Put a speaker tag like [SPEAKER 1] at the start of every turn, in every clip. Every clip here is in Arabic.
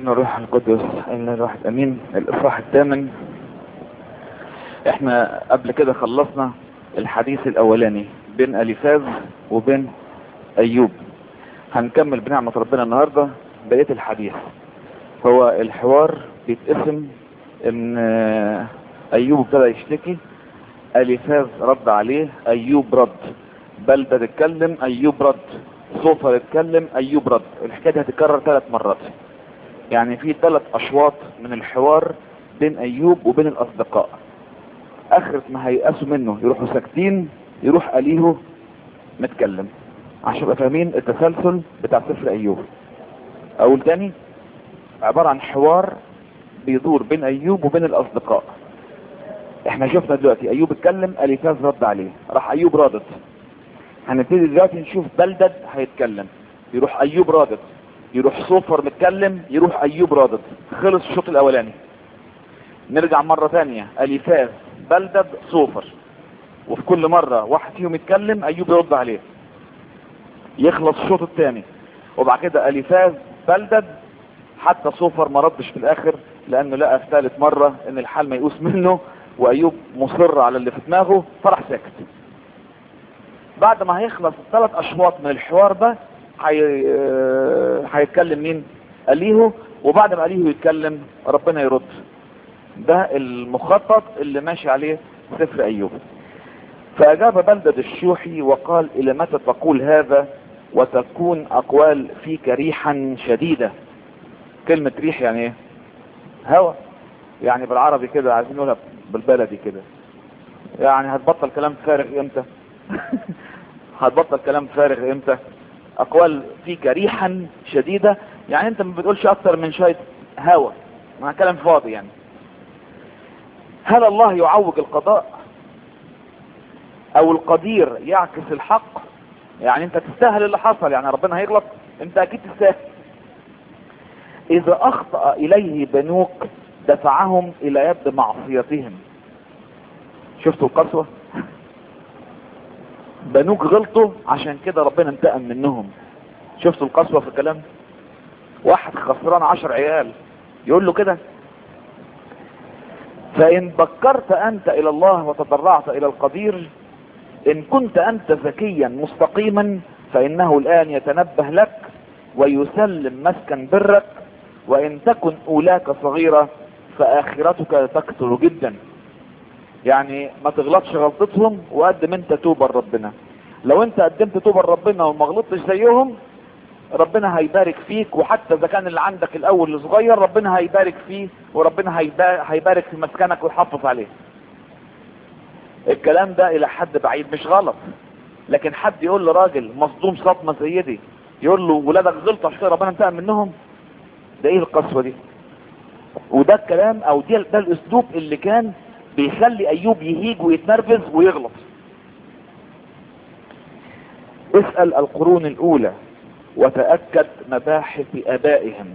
[SPEAKER 1] من الروح القدس إن الواحد أمين. الإصحاح الثامن. احنا قبل كده خلصنا الحديث الأولاني بين أليفاز وبين أيوب. هنكمل بنعمة ربنا النهاردة بقية الحديث. هو الحوار بيتقسم ان أيوب ابتدى يشتكي، أليفاز رد عليه، أيوب رد، بلدة اتكلم، أيوب رد، صوفر اتكلم، أيوب رد. الحكاية دي هتتكرر 3 مرات، يعني في 3 أشواط من الحوار بين أيوب وبين الأصدقاء. آخر ما هيقاسوا منه يروحوا ساكتين، يروح أليه متكلم، عشان يبقى فاهمين التسلسل بتاع سفر أيوب. أقول تاني، عبارة عن حوار بيدور بين أيوب وبين الأصدقاء. احنا شفنا دلوقتي أيوب اتكلم، أليفاز رد عليه، راح أيوب رادت. هنبتدي دلوقتي نشوف بلدد هيتكلم، يروح أيوب رادت، يروح صوفر متكلم، يروح أيوب رادت. خلص الشوط الأولاني. نرجع مرة تانية، أليفاز، بلدد، صوفر، وفي كل مرة واحد فيهم يتكلم أيوب يرد عليه. يخلص الشوط الثاني، وبعد كده أليفاز، بلدد، حتى صوفر ما ردش في الآخر لأنه لقى في ثالث مرة إن الحال ما يقوس منه وأيوب مصر على اللي في دماغه، فرح ساكت. بعد ما هيخلص 3 أشواط من الحوار ده هيتكلم مين؟ أليه. وبعد ما أليه يتكلم ربنا يرد. ده المخطط اللي ماشي عليه سفر أيوب. فأجاب بلدد الشوحي وقال: إلى متى تقول هذا وتكون أقوال فيك ريحا شديدة؟ كلمة ريح يعني ايه؟ هوا، يعني بالعربي كده عايزين نقولها بالبلدي كده، يعني هتبطل كلام فارغ امتى؟ هتبطل كلام فارغ امتى؟ أقوال فيك ريحا شديدة، يعني انت ما بتقولش اكتر من شوية هوا، مع كلام فاضي يعني. هل الله يعوج القضاء او القدير يعكس الحق؟ يعني انت تستاهل اللي حصل، يعني ربنا هيغلط؟ انت اكيد تستاهل. اذا اخطأ اليه بنوك دفعهم الى يد معصيتهم. شفتوا القسوة؟ بنوك غلطوا عشان كده ربنا انتقم منهم. شفتوا القسوة في الكلام؟ واحد خسران 10 عيال يقول له كده. فان بكرت انت الى الله وتضرعت الى القدير، ان كنت انت ذكيا مستقيما فانه الان يتنبه لك ويسلم مسكن برك، وان تكن اولاك صغيرة فاخرتك تكثر جدا. يعني ما تغلطش غلطتهم وقدم انت توبة لربنا. لو انت قدمت توبة لربنا وما غلطتش زيهم ربنا هيبارك فيك، وحتى اذا كان اللي عندك الاول صغير ربنا هيبارك فيه، وربنا هيبارك في مسكنك ويحافظ عليه. الكلام ده الى حد بعيد مش غلط، لكن حد يقول لراجل مصدوم صدمة زي دي، يقول له ولادك غلطوا عشان ربنا انتقم منهم؟ ده ايه القسوة دي؟ وده الكلام او ده الاسلوب اللي كان بيخلي ايوب يهيج ويتنرفز ويغلط. اسأل القرون الاولى وتأكد مباحث ابائهم.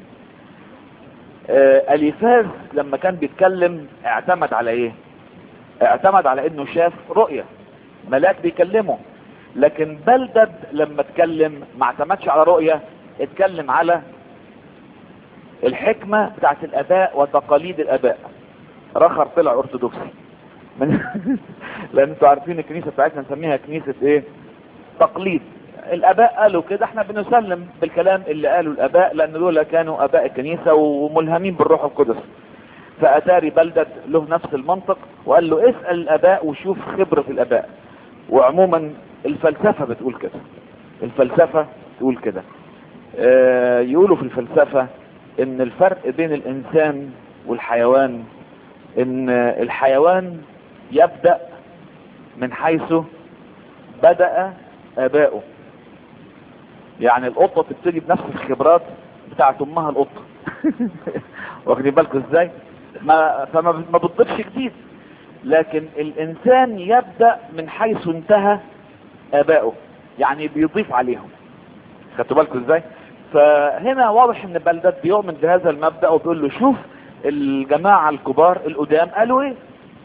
[SPEAKER 1] أليفاز لما كان بيتكلم اعتمد على ايه؟ اعتمد على انه شاف رؤية ملاك بيكلمه. لكن بلدد لما اتكلم ما اعتمدش على رؤية، اتكلم على الحكمة بتاعت الاباء وتقاليد الاباء. رخر طلع ارثوذكسي لان انتوا عارفين الكنيسة بتاعتنا نسميها كنيسة ايه؟ تقليد. الاباء قالوا كده، احنا بنسلم بالكلام اللي قالوا الاباء لان دول كانوا اباء الكنيسة وملهمين بالروح القدس. فاتاري بلدد له نفس المنطق وقال له اسأل الاباء وشوف خبرة الاباء. وعموما الفلسفة بتقول كده، الفلسفة تقول كده. يقولوا في الفلسفة ان الفرق بين الانسان والحيوان ان الحيوان يبدأ من حيث بدأ اباؤه. يعني القطة تبتدي بنفس الخبرات بتاعت امها القطة واخدين بالكم ازاي؟ فما بتضيفش جديد. لكن الانسان يبدأ من حيث انتهى اباؤه، يعني بيضيف عليهم. خدتوا بالكم ازاي؟ فهنا واضح ان بلدد بيؤمن بهذا المبدأ وبيقول له شوف الجماعة الكبار القدام قالوا ايه.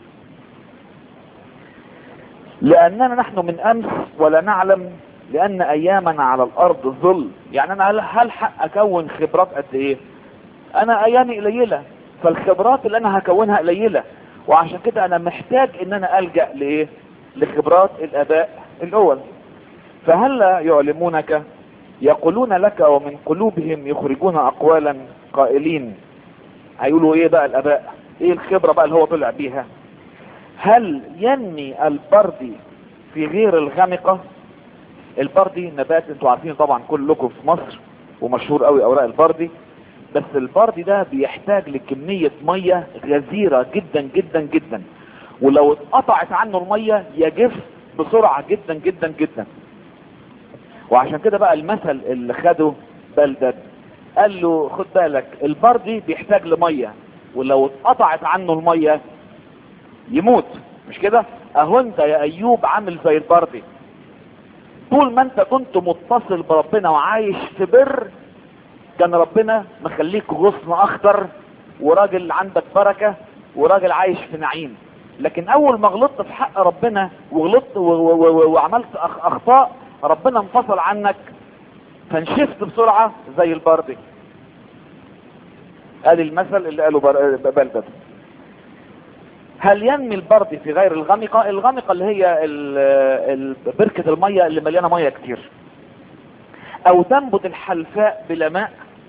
[SPEAKER 1] لاننا نحن من امس ولا نعلم، لان ايامنا على الارض ظل. يعني انا هل حق اكون خبرات قد ايه؟ انا ايامي قليلة، فالخبرات اللي انا هكونها قليلة، وعشان كده انا محتاج ان انا الجأ لايه؟ لخبرات الاباء الاول. فهل يعلمونك يقولون لك ومن قلوبهم يخرجون اقوالا قائلين. هيقولوا ايه بقى الاباء؟ ايه الخبرة بقى اللي هو طلع بيها؟ هل ينمي البردي في غير الغمقة؟ البردي نبات انتوا عارفين طبعا كلكم في مصر، ومشهور قوي اوراق البردي. بس البردي ده بيحتاج لكمية مية غزيرة جدا جدا جدا، ولو اتقطعت عنه المية يجف بسرعة جدا جدا جدا. وعشان كده بقى المثل اللي خده بلدد قال له خد بالك البردي بيحتاج لمية، ولو اتقطعت عنه المية يموت. مش كده؟ اهو انت يا ايوب عامل زي البردي، طول ما انت كنت متصل بربنا وعايش في بر كان ربنا مخليك غصن اخضر وراجل عندك بركة وراجل عايش في نعيم. لكن اول ما غلطت في حق ربنا وغلطت وعملت اخطاء، ربنا انفصل عنك فنشفت بسرعة زي البردي. ادي المثل اللي قاله بلدد. هل ينمي البردي في غير الغمقة؟ الغمقة اللي هي بركة المية اللي مليانة مية كتير. او تنبت الحلفاء بلا ماء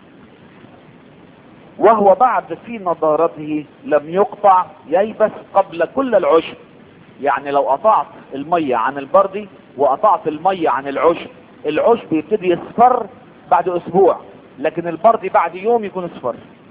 [SPEAKER 1] وهو بعد في نضارته لم يقطع ييبس قبل كل العشب. يعني لو قطعت المية عن البردي وقطعت المية عن العشب، العشب يبتدي يصفر بعد اسبوع، لكن البردي بعد يوم يكون اصفر.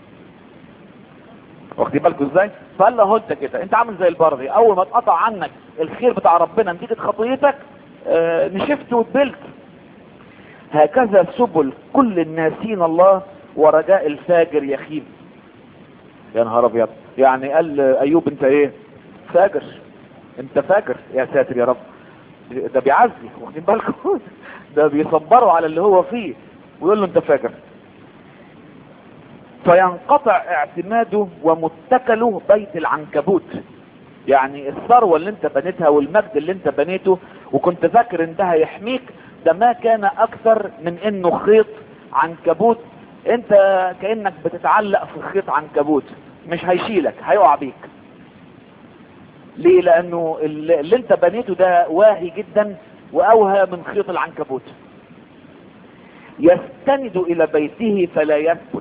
[SPEAKER 1] واخدين بالكم ازاي؟ فقال له انت كده انت عامل زي البردي، اول ما اتقطع عنك الخير بتاع ربنا نتيجة خطيتك نشفت واتبلت. هكذا سبل كل الناسين الله ورجاء الفاجر يخيب. يا نهار ابيض، يعني قال ايوب انت ايه؟ فاجر، انت فاجر. يا ساتر يا رب، ده بيعزي. واخدين بالكم؟ ده بيصبروا على اللي هو فيه ويقول له انت فاجر. فينقطع اعتماده ومتكله بيت العنكبوت. يعني الثروة اللي انت بنيتها والمجد اللي انت بنيته وكنت فاكر ان ده هيحميك، ده ما كان اكثر من انه خيط عنكبوت. انت كأنك بتتعلق في خيط عنكبوت، مش هيشيلك، هيقع بيك. ليه؟ لانه اللي انت بنيته ده واهي جدا واوهى من خيط العنكبوت. يستند الى بيته فلا يثبت.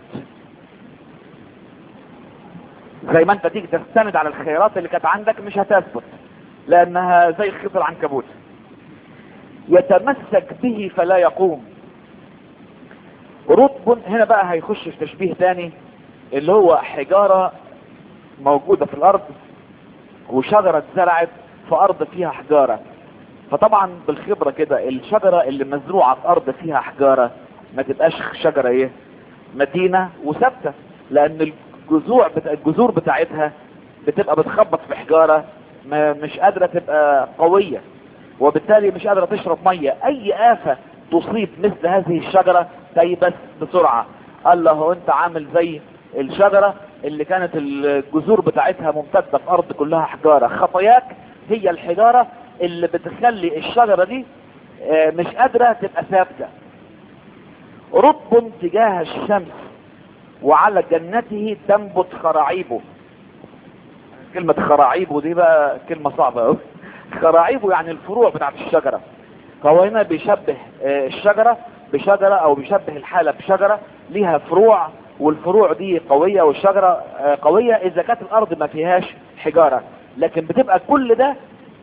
[SPEAKER 1] زي ما انت تيجي تستند على الخيرات اللي كانت عندك مش هتثبت، لانها زي خيط العنكبوت. يتمسك به فلا يقوم. رطب هنا بقى هيخش في تشبيه تاني، اللي هو حجارة موجودة في الارض وشجرة اتزرعت في ارض فيها حجارة. فطبعا بالخبرة كده الشجرة اللي مزروعة في ارض فيها حجارة ما تبقاش شجرة ايه؟ متينة وثابتة، لان الجذور بتاعتها بتبقى بتخبط في حجارة مش قادرة تبقى قوية، وبالتالي مش قادرة تشرب مية. اي آفة تصيب مثل هذه الشجرة تيبس بسرعة. قال له انت عامل زي الشجرة اللي كانت الجذور بتاعتها ممتدة في ارض كلها حجارة. خطاياك هي الحجارة اللي بتخلي الشجرة دي مش قادرة تبقى ثابتة. رطب تجاه الشمس وعلى جنته تنبت خراعيبه. كلمة خراعيبه دي بقى كلمة صعبة قوي. خراعيبه يعني الفروع بتاعت الشجرة. فهو هنا بيشبه الشجرة بشجرة او بيشبه الحالة بشجرة ليها فروع، والفروع دي قوية والشجرة قوية اذا كانت الارض ما فيهاش حجارة. لكن بتبقى كل ده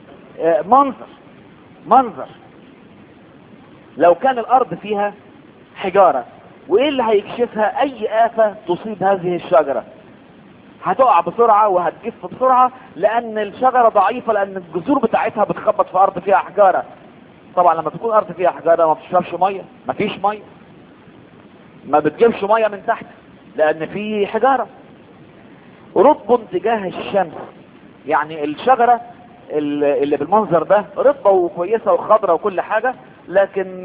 [SPEAKER 1] منظر لو كان الارض فيها حجارة. وايه اللي هيكشفها؟ اي آفة تصيب هذه الشجرة هتقع بسرعة وهتجف بسرعة، لان الشجرة ضعيفة، لان الجذور بتاعتها بتخبط في ارض فيها حجارة. طبعا لما تكون ارض فيها حجارة ما بتشربش مية، ما فيش مية، ما بتجيبش مية من تحت لان في حجارة. رطب تجاه الشمس، يعني الشجرة اللي بالمنظر ده رطبة وكويسة وخضرة وكل حاجة، لكن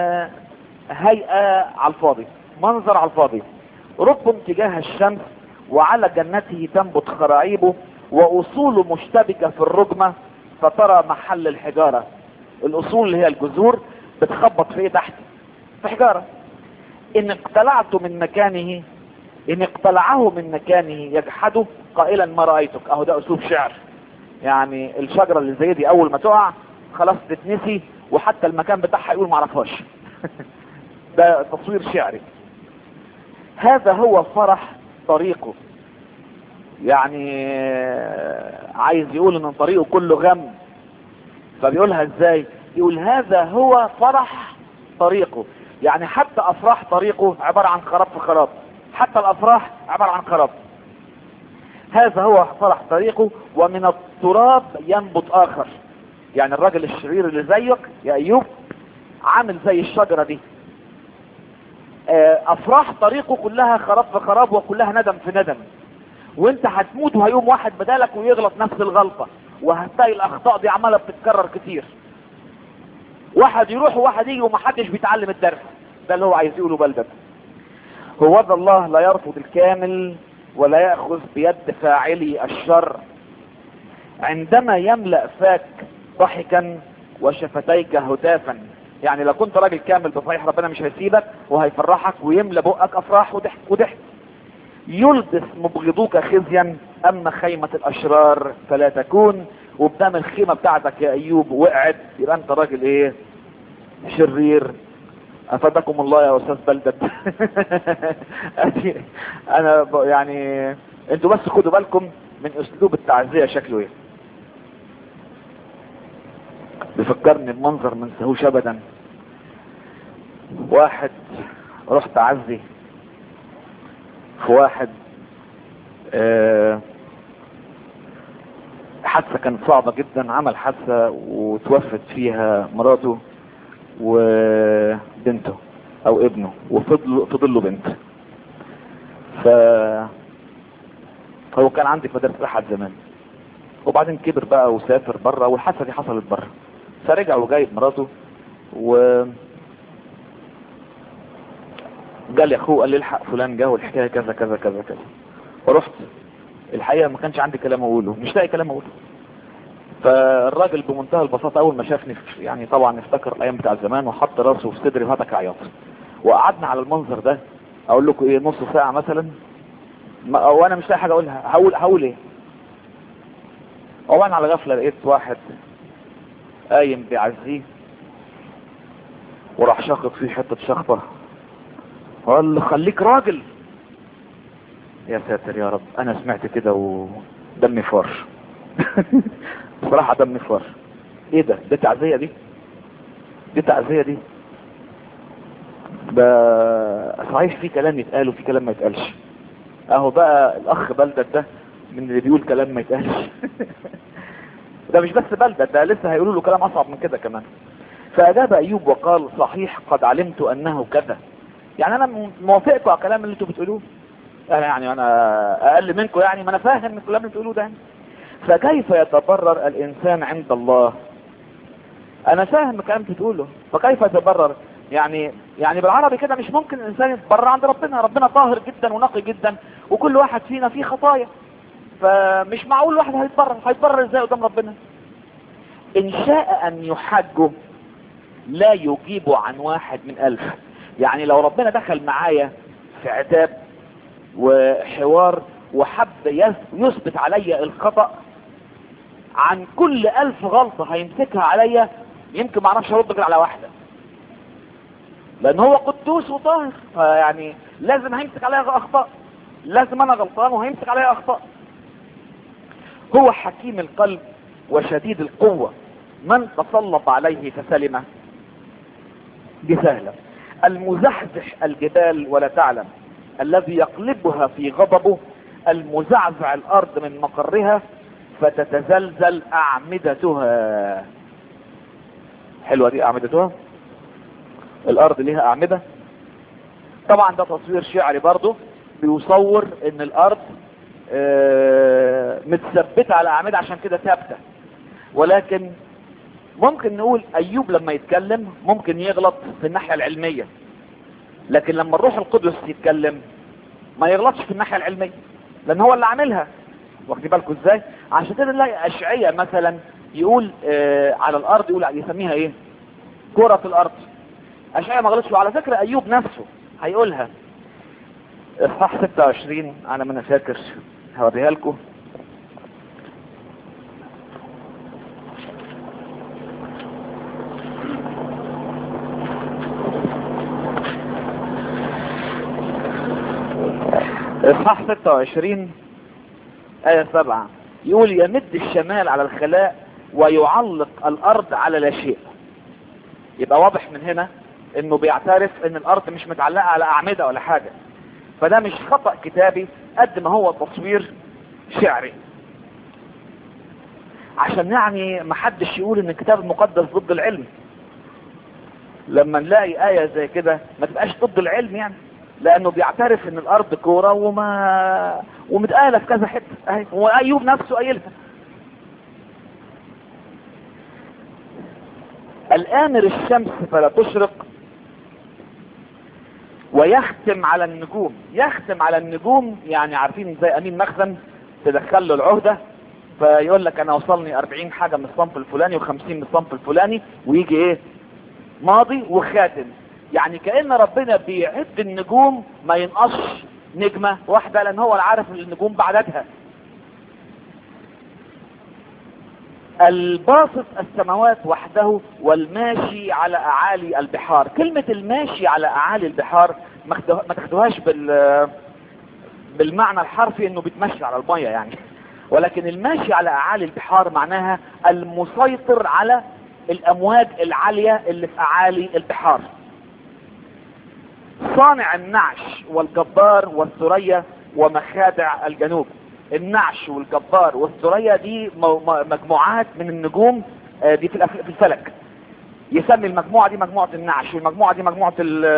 [SPEAKER 1] هيئة على الفاضي، منظر على الفاضي. رطب تجاه الشمس وعلى جنته تنبت خراعيبه واصوله مشتبكة في الرجمة فترى محل الحجارة. الاصول اللي هي الجذور بتخبط في ايه تحت؟ في حجارة. ان اقتلعت من مكانه ان اقتلعه من مكانه يجحده قائلا ما رأيتك. اهو ده اسلوب شعر، يعني الشجرة اللي زي دي اول ما تقع خلاص تتنسي، وحتى المكان بتاعها يقول ما عرفهاش. ده تصوير شعري. هذا هو فرح طريقه، يعني عايز يقول ان طريقه كله غم، فبيقولها ازاي؟ يقول هذا هو فرح طريقه، يعني حتى افراح طريقه عبارة عن خراب في خراب، حتى الافراح عبارة عن خراب. هذا هو فرح طريقه، ومن التراب ينبت اخر. يعني الراجل الشرير اللي زيك يا ايوب عامل زي الشجرة دي، افراح طريقه كلها خراب في خراب وكلها ندم في ندم، وانت هتموت وهيقوم واحد بدالك ويغلط نفس الغلطة، وهتلاقي الاخطاء دي عمالة بتتكرر كتير، واحد يروح وواحد يجي ومحدش بيتعلم الدرس. ده اللي هو عايز يقوله بلدك. هو ذا الله لا يرفض الكامل ولا يأخذ بيد فاعلي الشر، عندما يملأ فاك ضحكا وشفتيك هتافا. يعني لو كنت راجل كامل بصحيح ربنا مش هيسيبك وهيفرحك ويملأ بقك افراح وضحك وضحك. يلبس مبغضوك خزيا، اما خيمة الاشرار فلا تكون. وبدام الخيمة بتاعتك يا ايوب وقعت يبقى انت راجل ايه؟ شرير. افادكم الله يا استاذ بلدة. انا يعني انتوا بس خدوا بالكم من اسلوب التعزية شكله ايه. بيفكرني بمنظر ما انساهوش ابدا. واحد رحت اعزي في واحد، حادثة كانت صعبة جدا، عمل حادثة وتوفت فيها مراته وبنته او ابنه، وفضل له بنت. هو كان عندي في مدرسة احد زمان، وبعدين كبر بقى وسافر بره، والحادثة دي حصلت بره، فرجع وجايب مراته، و قال اخوه قال لي الحق فلان جه والحكايه كذا كذا كذا كذا. ورحت الحقيقه ما كانش عندي كلام اقوله، مش لاقي كلام اقوله. فالراجل بمنتهى البساطه اول ما شافني يعني طبعا افتكر الايام بتاع زمان، وحط راسه في صدري وهتك عياط. وقعدنا على المنظر ده اقول لكم ايه نص ساعه مثلا، وانا مش لاقي حاجه اقولها. هقول ايه؟ وانا على غفله لقيت واحد قايم بيعزيه وراح شاخط فيه حته شخطه، قال له خليك راجل. يا ساتر يا رب، انا سمعت كده ودمي فار. بصراحة دمي فار. ايه ده تعزية دي تعزية دي؟ ده صحيح في كلام يتقال وفي كلام ما يتقالش. اهو بقى الاخ بلدة ده من اللي بيقول كلام ما يتقالش. ده مش بس بلدة، ده لسه هيقولوا له كلام اصعب من كده كمان. فاجاب ايوب وقال صحيح قد علمت انه كذا. يعني انا موافقكم على الكلام اللي انتوا بتقولوه، يعني انا اقل منكم، يعني ما انا فاهم الكلام اللي بتقولوه ده. فكيف يتبرر الانسان عند الله؟ انا فاهم الكلام اللي بتقوله، فكيف يتبرر؟ يعني بالعربي كده مش ممكن الانسان يتبرر عند ربنا. ربنا طاهر جدا ونقي جدا، وكل واحد فينا فيه خطايا، فمش معقول واحد هيتبرر ازاي قدام ربنا؟ ان شاء ان يحجه لا يجيب عن 1 من 1000. يعني لو ربنا دخل معايا في عتاب وحوار وحب يثبت عليا الخطأ، عن كل 1000 غلطة هيمسكها عليا يمكن ما اعرفش ارد غير على واحدة، لان هو قدوس وطاهر، يعني لازم هيمسك عليا اخطاء، لازم انا غلطان وهيمسك عليا اخطاء. هو حكيم القلب وشديد القوة، من تسلط عليه فسلم. دي سهلة. المزحزح الجبال ولا تعلم، الذي يقلبها في غضبه، المزعزع الارض من مقرها فتتزلزل اعمدتها. حلوة دي اعمدتها، الارض ليها اعمدة. طبعا ده تصوير شعري برضو، بيصور ان الارض متثبتة على اعمدة عشان كده ثابتة. ولكن ممكن نقول ايوب لما يتكلم ممكن يغلط في الناحية العلمية، لكن لما الروح القدس يتكلم ما يغلطش في الناحية العلمية، لان هو اللي عاملها. واخدين بالكم ازاي؟ عشان كده نلاقي اشعياء مثلا يقول على الارض، يقول يسميها ايه؟ كرة الارض. اشعياء ما غلطش. وعلى فكرة ايوب نفسه هيقولها، اصحاح 26 على ما انا فاكر، هوريها لكم. اصحاح 26 آية 7 يقول: يمد الشمال على الخلاء ويعلق الارض على لا شيء. يبقى واضح من هنا انه بيعترف ان الارض مش متعلقة على اعمدة ولا حاجة. فده مش خطأ كتابي قد ما هو تصوير شعري، عشان يعني محدش يقول ان الكتاب المقدس ضد العلم. لما نلاقي آية زي كده ما تبقاش ضد العلم يعني، لانه بيعترف ان الارض كورة ومتقالة في كذا حتة اهي، وايوب نفسه قايلها. الآمر الشمس فلا تشرق ويختم على النجوم. يختم على النجوم يعني عارفين زي امين مخزن تدخل له العهدة، فيقول لك انا وصلني 40 حاجة من الصنف الفلاني و50 من الصنف الفلاني، ويجي ايه ماضي وخاتم. يعني كأن ربنا بيعد النجوم ما ينقصش نجمة واحدة، لان هو عارف النجوم بعددها. الباسط السماوات وحده والماشي على اعالي البحار. كلمة الماشي على اعالي البحار ما تاخدوهاش بالمعنى الحرفي انه بيتمشي على المية يعني، ولكن الماشي على اعالي البحار معناها المسيطر على الامواج العالية اللي في اعالي البحار. صانع النعش والجبار والثريا ومخادع الجنوب. النعش والجبار والثريا دي مجموعات من النجوم دي في الفلك. يسمي المجموعة دي مجموعة النعش، والمجموعة دي مجموعة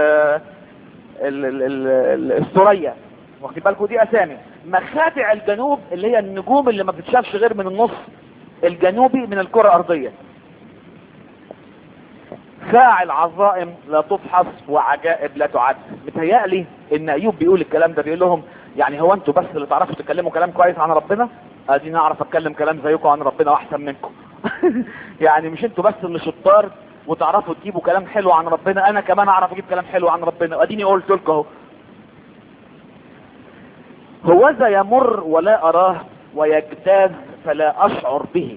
[SPEAKER 1] الثريا. واخد بالكم دي اسامي. مخادع الجنوب اللي هي النجوم اللي ما بتشافش غير من النص الجنوبي من الكرة الارضية. فاعل عظائم لا تفحص وعجائب لا تعد. متهيألي ان ايوب بيقول الكلام ده، بيقول لهم يعني هو انتوا بس اللي تعرفوا تتكلموا كلام كويس عن ربنا؟ ادي نعرف اتكلم كلام زيكم عن ربنا واحسن منكم. يعني مش انتوا بس اللي شطار وتعرفوا تجيبوا كلام حلو عن ربنا، انا كمان اعرف اجيب كلام حلو عن ربنا، واديني قلت لكم اهو. هوذا يمر ولا اراه ويجتاز فلا اشعر به.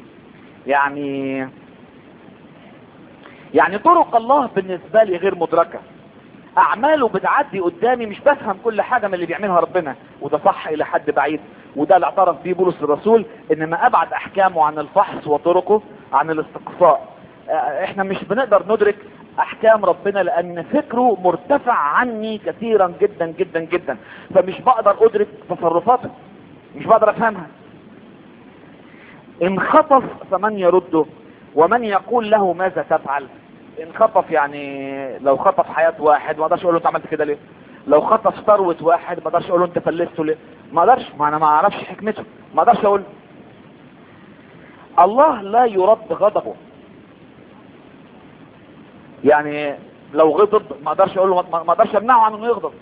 [SPEAKER 1] يعني طرق الله بالنسبة لي غير مدركة. اعماله بتعدي قدامي، مش بفهم كل حاجة من اللي بيعملها ربنا، وده صح الى حد بعيد، وده اللي اعترف بيه بولس الرسول، انما ابعد احكامه عن الفحص وطرقه عن الاستقصاء. احنا مش بنقدر ندرك احكام ربنا لان فكره مرتفع عني كثيرا جدا جدا جدا، فمش بقدر ادرك تصرفاته، مش بقدر افهمها. ان خطف فمن يرده ومن يقول له ماذا تفعل. ان خطف يعني لو خطف حياة واحد ما اقدرش اقول له انت عملت كده ليه. لو خطف ثروة واحد ما اقدرش اقول له انت فلسته ليه. ما اقدرش، ما انا ما اعرفش حكمته، ما اقدرش اقول. الله لا يرد غضبه، يعني لو غضب ما اقدرش اقول له، ما اقدرش امنعه عن انه يغضب.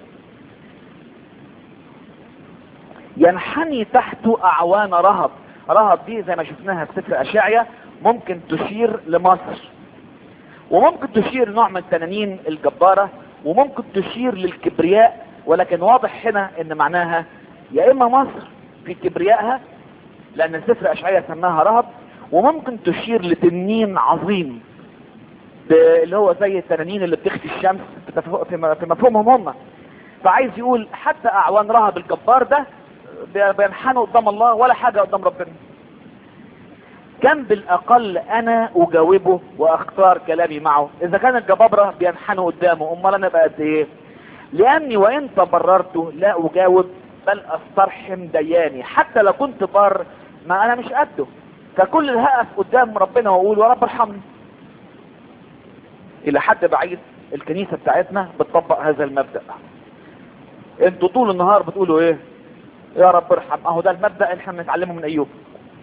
[SPEAKER 1] ينحني تحت اعوان رهب. رهب دي زي ما شفناها في سفر اشعيا ممكن تشير لمصر، وممكن تشير نوع من التنانين الجبارة، وممكن تشير للكبرياء، ولكن واضح هنا ان معناها يا اما مصر في كبريائها لان سفر اشعيا سماها رهب، وممكن تشير لتنين عظيم اللي هو زي التنانين اللي بتخفي الشمس في مفهومهم هم. فعايز يقول حتى اعوان رهب الجبار ده بينحنوا قدام الله ولا حاجة قدام ربنا. كم بالاقل انا اجاوبه واختار كلامي معه. اذا كان الجبابرة بينحنوا قدامه، امال انا بقى قد ايه؟ لاني وان تبررت لا اجاوب بل استرحم دياني. حتى لو كنت بار ما انا مش قده، فكل اللي هقف قدام ربنا واقول يا رب ارحمني. الى حد بعيد الكنيسة بتاعتنا بتطبق هذا المبدأ. انتوا طول النهار بتقولوا ايه؟ يا رب ارحم. اهو ده المبدأ اللي احنا بنتعلمه من ايوب.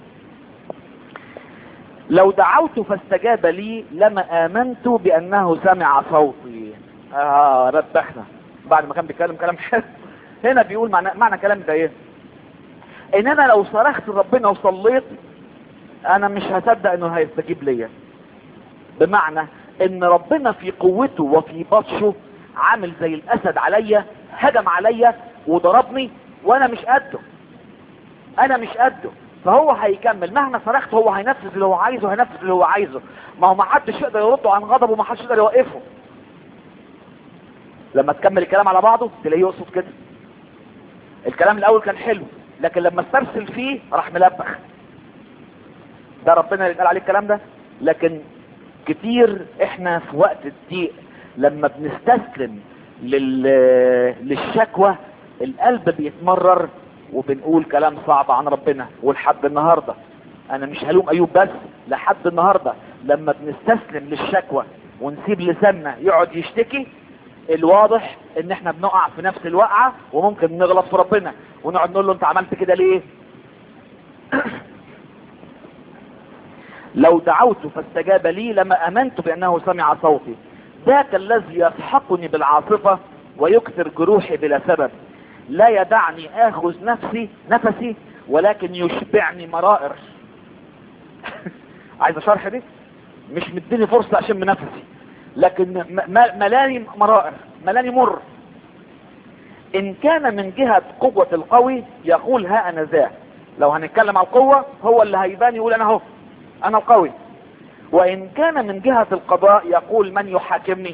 [SPEAKER 1] لو دعوت فاستجاب لي لما امنت بانه سمع صوتي. ربخنا بعد ما كان بيتكلم كلام حلو. هنا بيقول معنى كلام ده ايه؟ ان انا لو صرخت لربنا وصليت انا مش هصدق انه هيستجيب ليا. بمعنى ان ربنا في قوته وفي بطشه عامل زي الاسد عليا، هجم عليا
[SPEAKER 2] وضربني وانا مش قده، انا مش قده. فهو هيكمل مهما صرخت، هو هينفذ اللي هو عايزه، هينفذ اللي هو عايزه. ما هو ما حدش يقدر يرده عن غضبه، وما حدش يقدر يوقفه. لما تكمل الكلام على بعضه تلاقيه يقصد كده. الكلام الاول كان حلو، لكن لما استرسل فيه راح ملبخ. ده ربنا اللي قال عليه الكلام ده. لكن كتير احنا في وقت الضيق لما بنستسلم للشكوى القلب بيتمرر، وبنقول كلام صعب عن ربنا. ولحد النهاردة انا مش هلوم ايوب بس، لحد النهاردة لما بنستسلم للشكوى ونسيب لساننا يقعد يشتكي، الواضح ان احنا بنقع في نفس الوقعة، وممكن نغلط في ربنا ونقعد نقول له انت عملت كده ليه؟ لو دعوت فاستجاب لي لما امنت بانه سمع صوتي. ذاك الذي يسحقني بالعاصفة ويكثر جروحي بلا سبب. لا يدعني اخذ نفسي ولكن يشبعني مرائر. عايز شرح دي؟ مش مديني فرصة اشم نفسي، لكن ملاني مرائر، ملاني مر. ان كان من جهة قوة القوي يقول ها انا ذا. لو هنتكلم على القوة هو اللي هيبان يقول انا هو انا القوي. وان كان من جهة القضاء يقول من يحاكمني.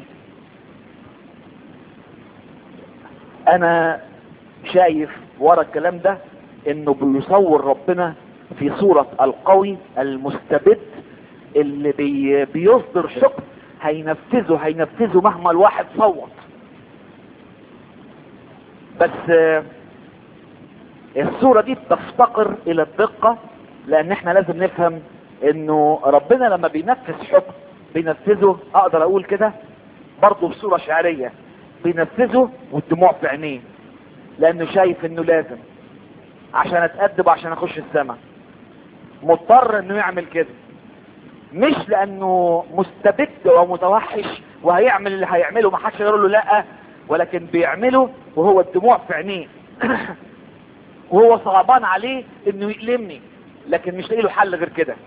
[SPEAKER 2] انا شايف ورا الكلام ده انه بيصور ربنا في صورة القوي المستبد اللي بيصدر حكم هينفذه مهما الواحد صوت. بس الصورة دي بتفتقر الى الدقة، لان احنا لازم نفهم انه ربنا لما بينفذ حكم بينفذه، اقدر اقول كده برضه بصورة شعرية، بينفذه والدموع في عينيه، لانه شايف انه لازم عشان اتأدب عشان اخش السماء مضطر انه يعمل كده، مش لانه مستبد ومتوحش وهيعمل اللي هيعمله ما حدش يقول له لا، ولكن بيعمله وهو الدموع في عينيه. وهو صعبان عليه انه يألمني، لكن مش لاقي له حل غير كده.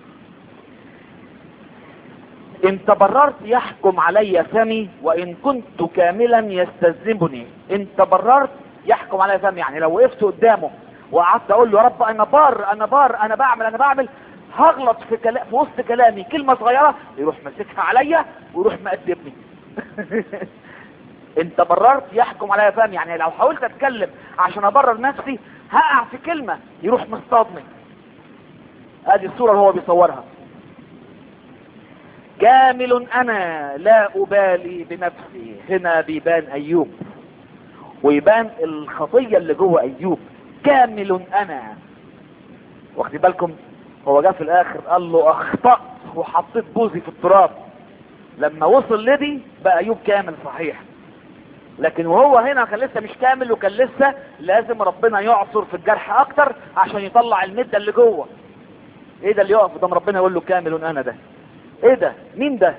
[SPEAKER 2] ان تبررت يحكم علي فمي وان كنت كاملا يستذنبني. ان تبررت يحكم علي فمي، يعني لو وقفت قدامه وقعدت اقول له يا رب انا بار انا بعمل هغلط في وسط كلامي كلمة صغيرة، يروح ماسكها عليا ويروح مقدمني. ان تبررت يحكم علي فمي، يعني لو حاولت اتكلم عشان ابرر نفسي هقع في كلمة يروح مصطادني. هذه الصورة اللي هو بيصورها. كامل انا لا ابالي بنفسي. هنا بيبان ايوب ويبان الخطية اللي جوه ايوب. كامل انا. واخدين بالكم؟ هو جاء في الاخر قال له اخطأت وحطيت بوزي في التراب. لما وصل لدي بقى ايوب كامل صحيح، لكن وهو هنا كان لسه مش كامل، وكان لسه لازم ربنا يعصر في الجرح اكتر عشان يطلع المدة اللي جوه. ايه ده اللي يقف قدام ربنا يقول له كامل انا؟ ده ايه ده؟ مين ده؟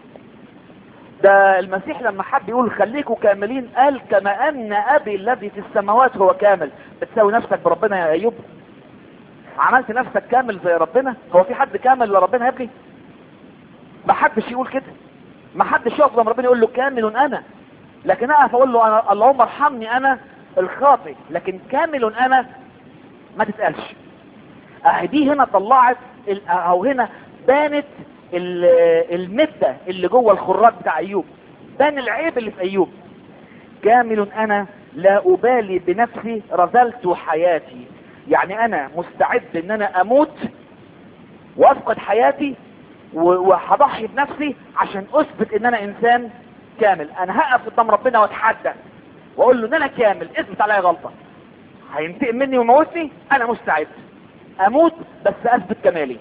[SPEAKER 2] ده المسيح لما حب يقول خليكوا كاملين قال كما ان ابي الذي في السماوات هو كامل. بتساوي نفسك بربنا يا ايوب؟ عملت نفسك كامل زي ربنا؟ هو في حد كامل لربنا يا ابني؟ ما حدش يقول كده، ما حدش يقف قدام ربنا يقول له كامل انا. لكن اقف اقول له انا اللهم ارحمني انا الخاطئ، لكن كامل انا ما تتقالش. دي هنا طلعت او هنا بانت المدة اللي جوه الخراج بتاع ايوب، بان العيب اللي في ايوب. كامل انا لا ابالي بنفسي رذلت حياتي، يعني انا مستعد ان انا اموت وافقد حياتي وهضحي بنفسي عشان اثبت ان انا انسان كامل. انا هقف قدام ربنا واتحدى واقول له ان انا كامل، اثبت عليا غلطة، هينتقم مني ويموتني، انا مستعد اموت بس اثبت كمالي.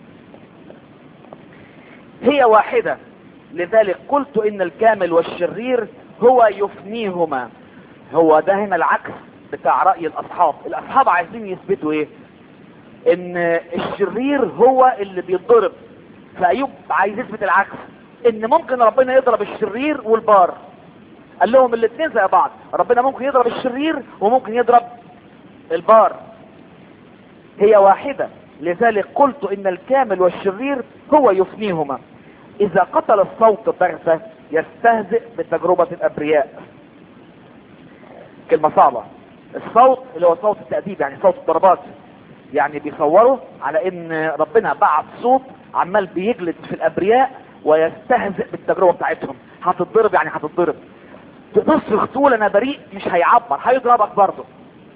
[SPEAKER 2] هي واحدة، لذلك قلت ان الكامل والشرير هو يفنيهما. هو ده هنا العكس بتاع رأي الاصحاب عايزين يثبتوا ايه؟ ان الشرير هو اللي بيتضرب. فايوب عايز يثبت العكس، ان ممكن ربنا يضرب الشرير والبار. قال لهم الاثنين زي بعض، ربنا ممكن يضرب الشرير وممكن يضرب البار. هي واحدة، لذلك قلت ان الكامل والشرير هو يفنيهما. اذا قتل الصوت بغتة يستهزئ بتجربة الابرياء. كلمة صعبة. الصوت اللي هو صوت التأديب، يعني صوت الضربات، يعني بيصوروا على ان ربنا بعت صوت عمال بيجلد في الابرياء ويستهزئ بالتجربة بتاعتهم. هتتضرب يعني هتتضرب، تصرخ تقول انا بريء مش هيعبر، هيضربك برضه.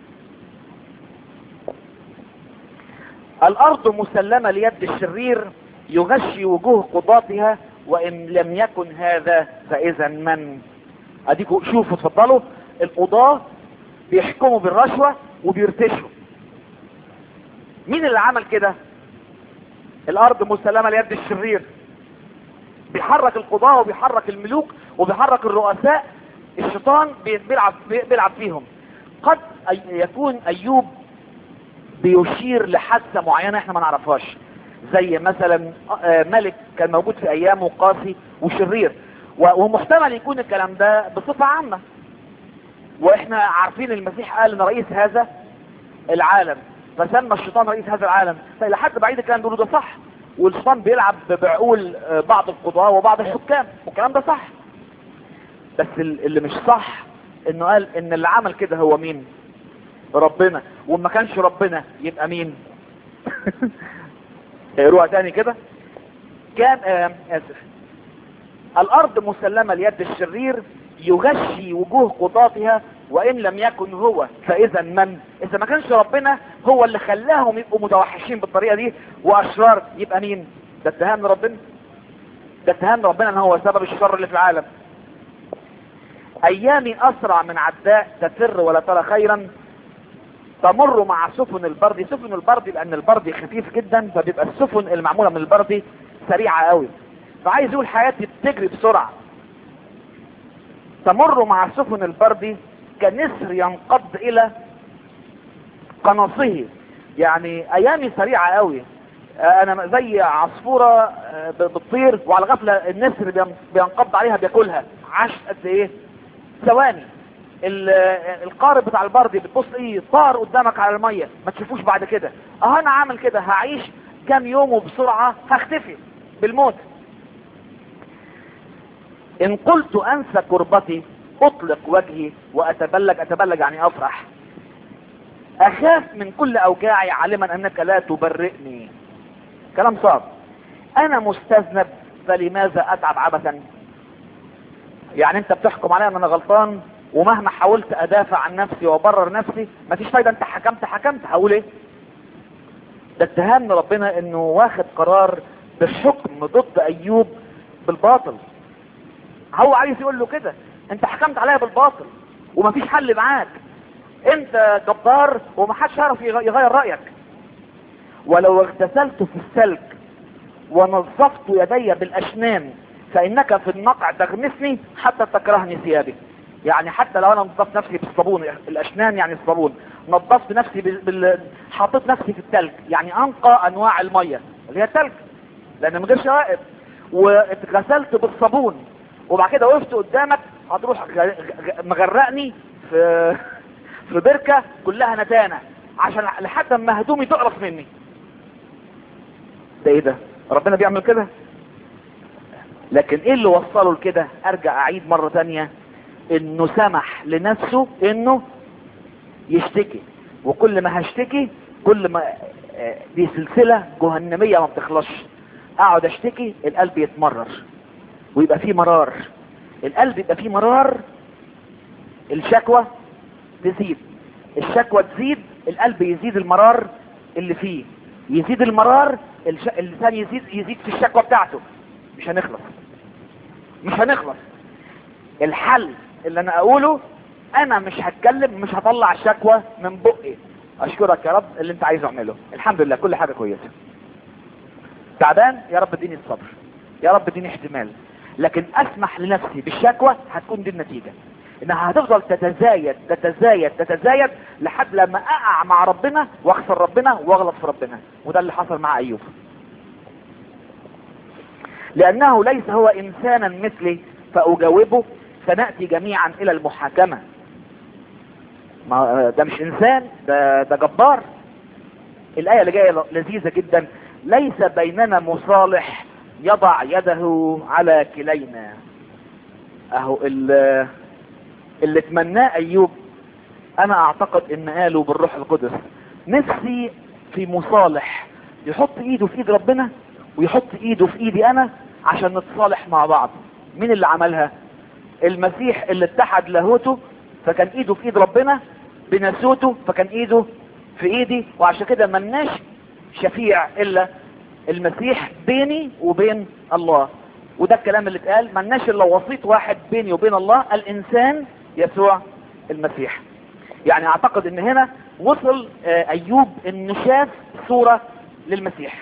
[SPEAKER 2] الارض مسلمة ليد الشرير يغشي وجوه قضاتها وان لم يكن هذا فاذا من. اديكوا شوفوا اتفضلوا، القضاة بيحكموا بالرشوة وبيرتشوا. مين اللي عمل كده؟ الارض مسلمة ليد الشرير، بيحرك القضاة وبيحرك الملوك وبيحرك الرؤساء. الشيطان بيلعب فيهم. قد يكون ايوب بيشير لحادثة معينة احنا ما نعرفهاش، زي مثلا ملك كان موجود في ايامه قاسي وشرير، ومحتمل يكون الكلام ده بصفة عامة. واحنا عارفين المسيح قال ان رئيس هذا العالم، فسمى الشيطان رئيس هذا العالم. فإلى حد بعيد الكلام بيقولوا ده صح، والشيطان بيلعب بعقول بعض القضاة وبعض الحكام، والكلام ده صح. بس اللي مش صح انه قال ان اللي عمل كده هو مين؟ ربنا. وما كانش ربنا يبقى مين؟ اقروها تاني كده. كان اسف. الارض مسلمة ليد الشرير يغشي وجوه قضاتها وان لم يكن هو فاذا من. اذا ما كانش ربنا هو اللي خلاهم يبقوا متوحشين بالطريقة دي واشرار، يبقى مين؟ ده اتهام ربنا، ده اتهام ربنا ان هو سبب الشر اللي في العالم. ايامي اسرع من عداء تفر ولا ترى خيرا، تمر مع سفن البرد. سفن البرد لان البرد خفيف جدا، فبيبقى السفن المعمولة من البرد سريعة قوي، فعايز يقول حياتي بتجري بسرعة. تمر مع سفن البرد كنسر ينقض الى قناصه، يعني ايامي سريعة قوي. انا زي عصفورة بتطير وعلى غفلة النسر بينقض عليها بياكلها. عاش قد ايه؟ ثواني. القارب بتاع البرد بتبص ايه؟ طار قدامك على المية ما تشوفوش بعد كده. انا عامل كده، هعيش كام يوم وبسرعة هختفي بالموت. ان قلت انسى كربتي اطلق وجهي واتبلج. اتبلج يعني افرح. اخاف من كل اوجاعي عالما انك لا تبرئني. كلام صعب. انا مستذنب فلماذا اتعب عبثا. يعني انت بتحكم عليا ان انا غلطان، ومهما حاولت ادافع عن نفسي وابرر نفسي مفيش فايدة. انت حكمت هقول ايه؟ ده اتهام ربنا انه واخد قرار بالحكم ضد ايوب بالباطل. هو عايز يقول له كده، انت حكمت عليا بالباطل ومفيش حل معاك، انت جبار ومحدش يعرف يغير رأيك. ولو اغتسلت في السلك ونظفت يدي بالاشنان فانك في النقع تغمسني حتى تكرهني ثيابي. يعني حتى لو انا نظفت نفسي بالصابون، الاشنان يعني الصابون، نظفت نفسي حطيت نفسي في التلج، يعني انقى انواع المية اللي هي التلج لان من غير شوائب، واتغسلت بالصابون وبعد كده وقفت قدامك هتروح مغرقني في بركة كلها نتانة عشان لحد ما هدومي تقرص مني. ده ايه ده؟ ربنا بيعمل كده؟ لكن ايه اللي وصله لكده؟ ارجع اعيد مرة تانية، انه سمح لنفسه انه يشتكي. وكل ما هشتكي كل ما دي سلسلة جهنمية ما بتخلصش. اقعد اشتكي القلب يتمرر ويبقى فيه مرار. القلب يبقى فيه مرار، الشكوى تزيد، الشكوى تزيد، القلب يزيد المرار اللي فيه، يزيد المرار، اللسان يزيد في الشكوى بتاعته. مش هنخلص. الحل اللي انا اقوله، انا مش هتكلم، مش هطلع الشكوى من بقي. اشكرك يا رب اللي انت عايز اعمله، الحمد لله كل حاجة كويسة. تعبان يا رب اديني الصبر، يا رب اديني احتمال. لكن اسمح لنفسي بالشكوى هتكون دي النتيجة، انها هتفضل تتزايد لحد لما اقع مع ربنا واخسر ربنا واغلط في ربنا. وده اللي حصل مع ايوب. لانه ليس هو انسانا مثلي فاجاوبه فنأتي جميعا الى المحاكمة. ما ده مش انسان، ده جبار. الاية اللي جاية لذيذة جدا. ليس بيننا مصالح يضع يده على كلينا. اهو اللي تمناه ايوب انا اعتقد ان قالوا بالروح القدس نفسي في مصالح يحط ايده في ايد ربنا ويحط ايده في ايدي انا عشان نتصالح مع بعض. مين اللي عملها؟ المسيح اللي اتحد لاهوته فكان ايده في ايد ربنا، بناسوته فكان ايده في ايدي، وعشان كده ملناش شفيع الا المسيح بيني وبين الله. وده الكلام اللي اتقال، ملناش الا وسيط واحد بيني وبين الله، الانسان يسوع المسيح. يعني اعتقد ان هنا وصل ايوب ان شاف صورة للمسيح.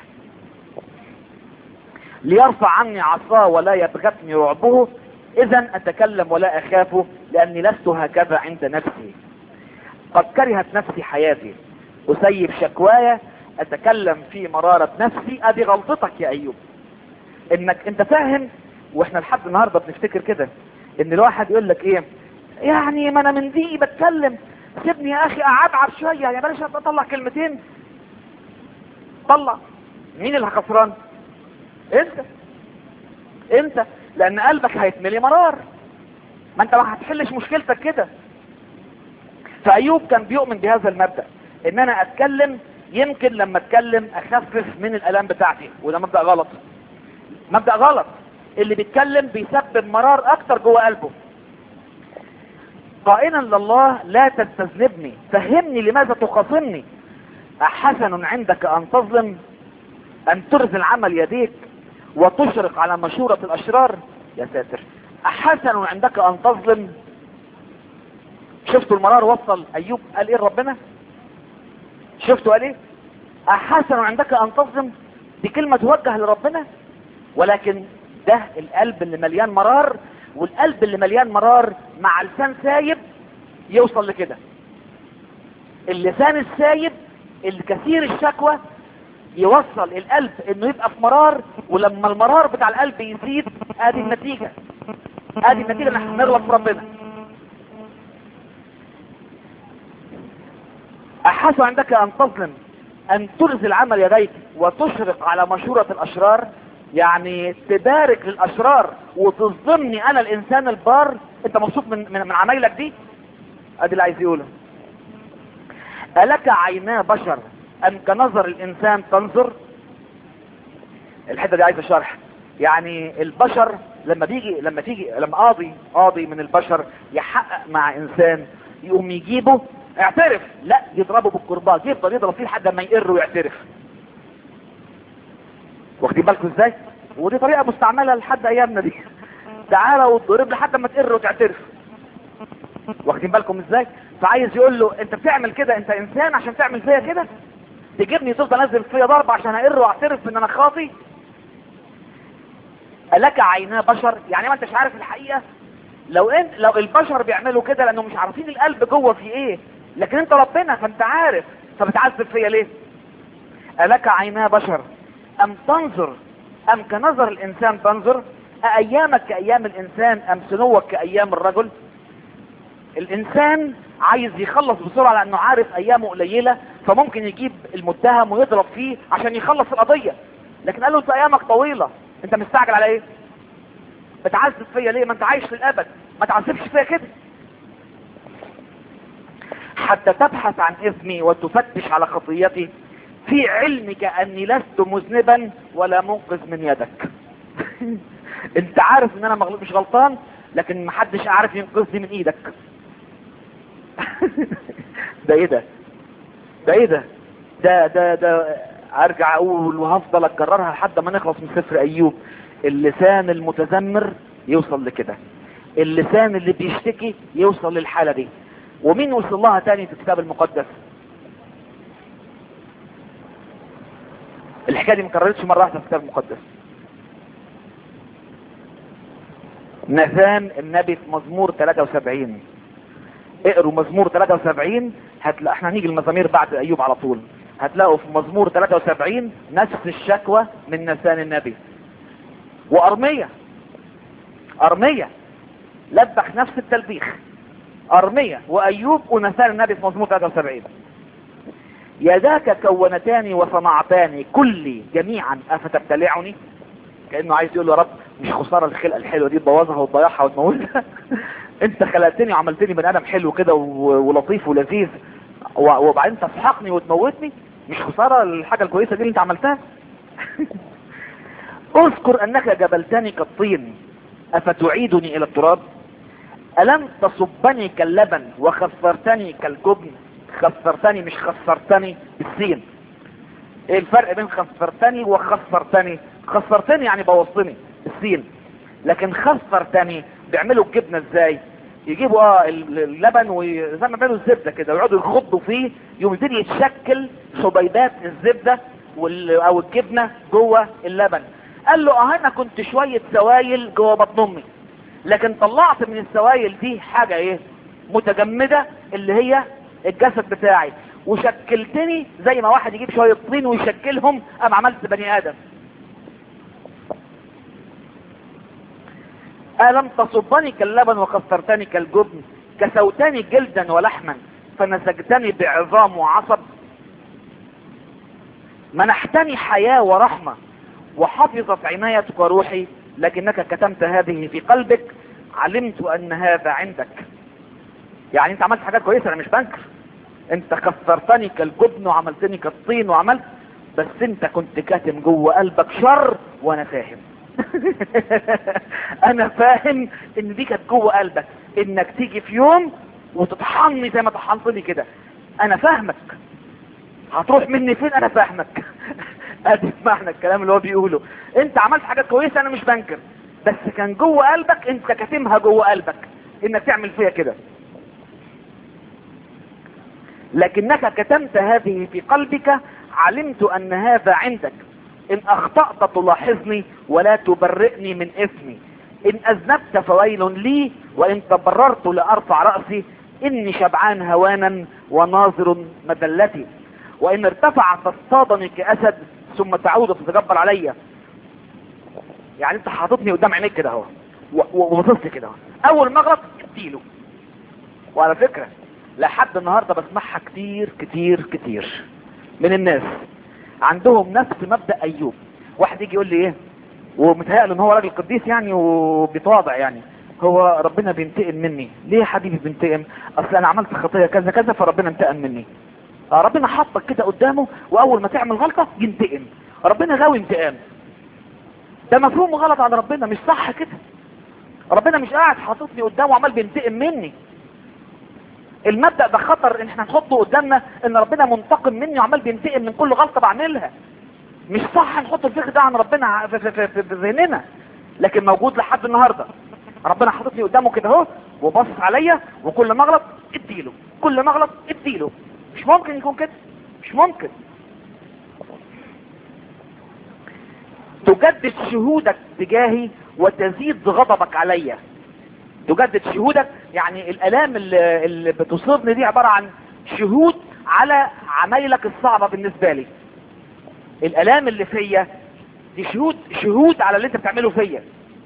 [SPEAKER 2] ليرفع عني عصاه ولا يبغتني رعبه، اذا اتكلم ولا اخافه لاني لست هكذا عند نفسي. قد كرهت نفسي حياتي اسيب شكوايا، اتكلم في مرارة نفسي. ادي غلطتك يا ايوب، انك انت فاهم. واحنا لحد النهاردة بنفتكر كده، ان الواحد يقول لك ايه يعني، ما انا من دي بتكلم، سيبني يا اخي اعبعب شوية، يعني بلاش اطلع كلمتين. طلع، مين اللي خسران؟ انت لان قلبك هيتملي مرار، ما انت ما هتحلش مشكلتك كده. فايوب كان بيؤمن بهذا المبدأ، ان انا اتكلم يمكن لما اتكلم اخفف من الالام بتاعتي. وده مبدأ غلط، مبدأ غلط. اللي بيتكلم بيسبب مرار اكتر جوه قلبه. قائلا لله لا تستذنبني، فهمني لماذا تخاصمني. احسن عندك ان تظلم، ان ترزل عمل يديك وتشرق على مشورة الاشرار. يا ساتر، احسن عندك ان تظلم. شفتوا المرار وصل ايوب قال ايه ربنا؟ شفتوا قال ايه؟ احسن عندك ان تظلم. دي كلمة توجه لربنا، ولكن ده القلب اللي مليان مرار. والقلب اللي مليان مرار مع لسان سايب يوصل لكده. اللسان السايب الكثير الشكوى يوصل القلب انه يبقى في مرار، ولما المرار بتاع القلب يزيد ادي النتيجة، ادي النتيجة ان احنا نغلط في ربنا. احسن عندك ان تظلم، ان ترزل عمل يديك وتشرق على مشورة الاشرار. يعني تبارك للاشرار وتظلمني انا الانسان البار. انت مبسوط من عمايلك دي؟ ادي اللي عايز يقوله. ألك عينا بشر ام كنظر الانسان تنظر؟ الحتة دي عايزة شرح. يعني البشر لما قاضي من البشر يحقق مع انسان، يقوم يجيبه اعترف، لا يضربه بالكرباج، يفضل يضرب فيه لحد ما يقر ويعترف. واخدين بالكم ازاي؟ ودي طريقة مستعملة لحد ايامنا دي. تعالى وتضرب لحد ما تقر وتعترف. واخدين بالكم ازاي؟ فعايز يقول له انت بتعمل كده، انت انسان عشان تعمل فيا كده؟ تجيبني تفضل انزل فيا ضرب عشان اقر واعترف ان انا خاطي؟ ألك عينا بشر، يعني ما انتش عارف الحقيقة. لو البشر بيعملوا كده لانه مش عارفين القلب جوه في ايه، لكن انت ربنا فانت عارف، فبتعذب فيا ليه؟ ألك عينا بشر ام تنظر، ام كنظر الانسان تنظر؟ ايامك كايام الانسان ام سنوك كايام الرجل؟ الانسان عايز يخلص بسرعة لانه عارف ايامه قليلة، فممكن يجيب المتهم ويضرب فيه عشان يخلص القضية. لكن قال له انت ايامك طويلة، انت مستعجل على ايه؟ بتعذب فيا ليه؟ ما انت عايش للابد، ما تعذبش فيا كده. حتى تبحث عن اثمي وتفتش على خطيتي، في علمك اني لست مذنبا ولا منقذ من يدك. انت عارف ان انا مش غلطان، لكن محدش عارف ينقذني من ايدك. ده ايه ده؟ ده ايه ده؟ ده ارجع اقول وهفضل اكررها لحد ما نخلص من سفر ايوب. اللسان المتذمر يوصل لكده، اللسان اللي بيشتكي يوصل للحالة دي. ومين وصل لها تاني في الكتاب المقدس؟ الحكاية دي مكررتش مرة واحدة في الكتاب المقدس. ناثان النبي في مزمور 73. اقروا مزمور 73 هتلاقوا، احنا هنيجي المزامير بعد ايوب على طول، هتلاقوا في مزمور 73 نفس الشكوى من ناثان النبي. وارمية لبخ نفس التلبيخ. ارمية وايوب وناثان النبي في مزمور 73. يداك كونتاني وصنعتاني كلي جميعا افتبتلعني. كأنه عايز يقول يا رب مش خسارة الخلقة الحلوة دي تبوظها وتضيعها وتموتها. انت خلقتني وعملتني بني ادم حلو كده ولطيف ولذيذ، وبعدين تسحقني وتموتني؟ مش خسارة الحاجة الكويسة دي اللي انت عملتها؟ اذكر انك جبلتني كالطين افتعيدني الى التراب. الم تصبني كاللبن وخسرتني كالجبن. خسرتني مش خسرتني بالسين. ايه الفرق بين خسرتني وخسرتني؟ خسرتني يعني بوظتني بالسين، لكن خسرتني بيعملوا الجبنة ازاي؟ يجيبوا اللبن وزي ما بيعملوا الزبدة كده ويقعدوا يخضوا فيه، يوم يبتدي يتشكل حبيبات الزبدة او الجبنة جوه اللبن. قال له انا كنت شوية سوائل جوه بطن امي، لكن طلعت من السوائل دي حاجة ايه؟ متجمدة، اللي هي الجسد بتاعي، وشكلتني زي ما واحد يجيب شوية طين ويشكلهم، ام عملت بني ادم. ألم تصبني كاللبن وكسرتني كالجبن، كسوتني جلدا ولحما فنسجتني بعظام وعصب. منحتني حياة ورحمة وحفظت عنايتك روحي، لكنك كتمت هذه في قلبك. علمت ان هذا عندك. يعني انت عملت حاجات كويسة، انا مش بنكر. انت كسرتني كالجبن وعملتني كالطين وعملت، بس انت كنت كاتم جوه قلبك شر وانا فاهم. انا فاهم ان دي كانت جوه قلبك، انك تيجي في يوم وتطحني زي ما طحنتني كده. انا فاهمك، هتروح مني فين؟ انا فاهمك. ادي معنى الكلام اللي هو بيقوله. انت عملت حاجات كويسة انا مش بنكر، بس كان جوه قلبك، انت كاتمها جوه قلبك انك تعمل فيها كده. لكنك كتمت هذه في قلبك. علمت ان هذا عندك. ان اخطأت تلاحظني ولا تبرئني من اثمي. ان اذنبت فويل لي، وان تبررت لارفع رأسي. اني شبعان هوانا وناظر مذلتي. وان ارتفع تصطادني كاسد، ثم تعود تتجبر عليا. يعني انت حاططني قدام عينيك كده اهو، وبصصت كده اهو، اول ما اغلط اديله. وعلى فكرة لحد النهاردة بسمعها كتير كتير كتير من الناس عندهم نفس مبدأ ايوب. واحد يجي يقول لي ايه، ومتهيأله ان هو راجل قديس يعني وبيتواضع، يعني هو ربنا بينتقم مني ليه يا حبيبي؟ بينتقم اصل انا عملت خطية كذا كذا فربنا انتقم مني. ربنا حطك كده قدامه، واول ما تعمل غلطة ينتقم. ربنا غاوي انتقام. ده مفهوم غلط عن ربنا، مش صح كده. ربنا مش قاعد حاططني قدامه وعمال بينتقم مني. المبدأ ده خطر ان احنا نحطه قدامنا، ان ربنا منتقم مني وعمال بينتقم من كل غلطة بعملها. مش صح نحط الفكر ده عن ربنا في ذهننا، لكن موجود لحد النهاردة. ربنا حاططني قدامه كده اهو وبص عليا، وكل ما اغلط اديله، كل ما اغلط اديله. مش ممكن يكون كده، مش ممكن. تجدد شهودك تجاهي وتزيد غضبك عليا. تجدد شهودك يعني الالام اللي بتصيبني دي عبارة عن شهود على عمايلك الصعبة بالنسبة لي. الالام اللي فيا دي شهود على اللي انت بتعمله فيا.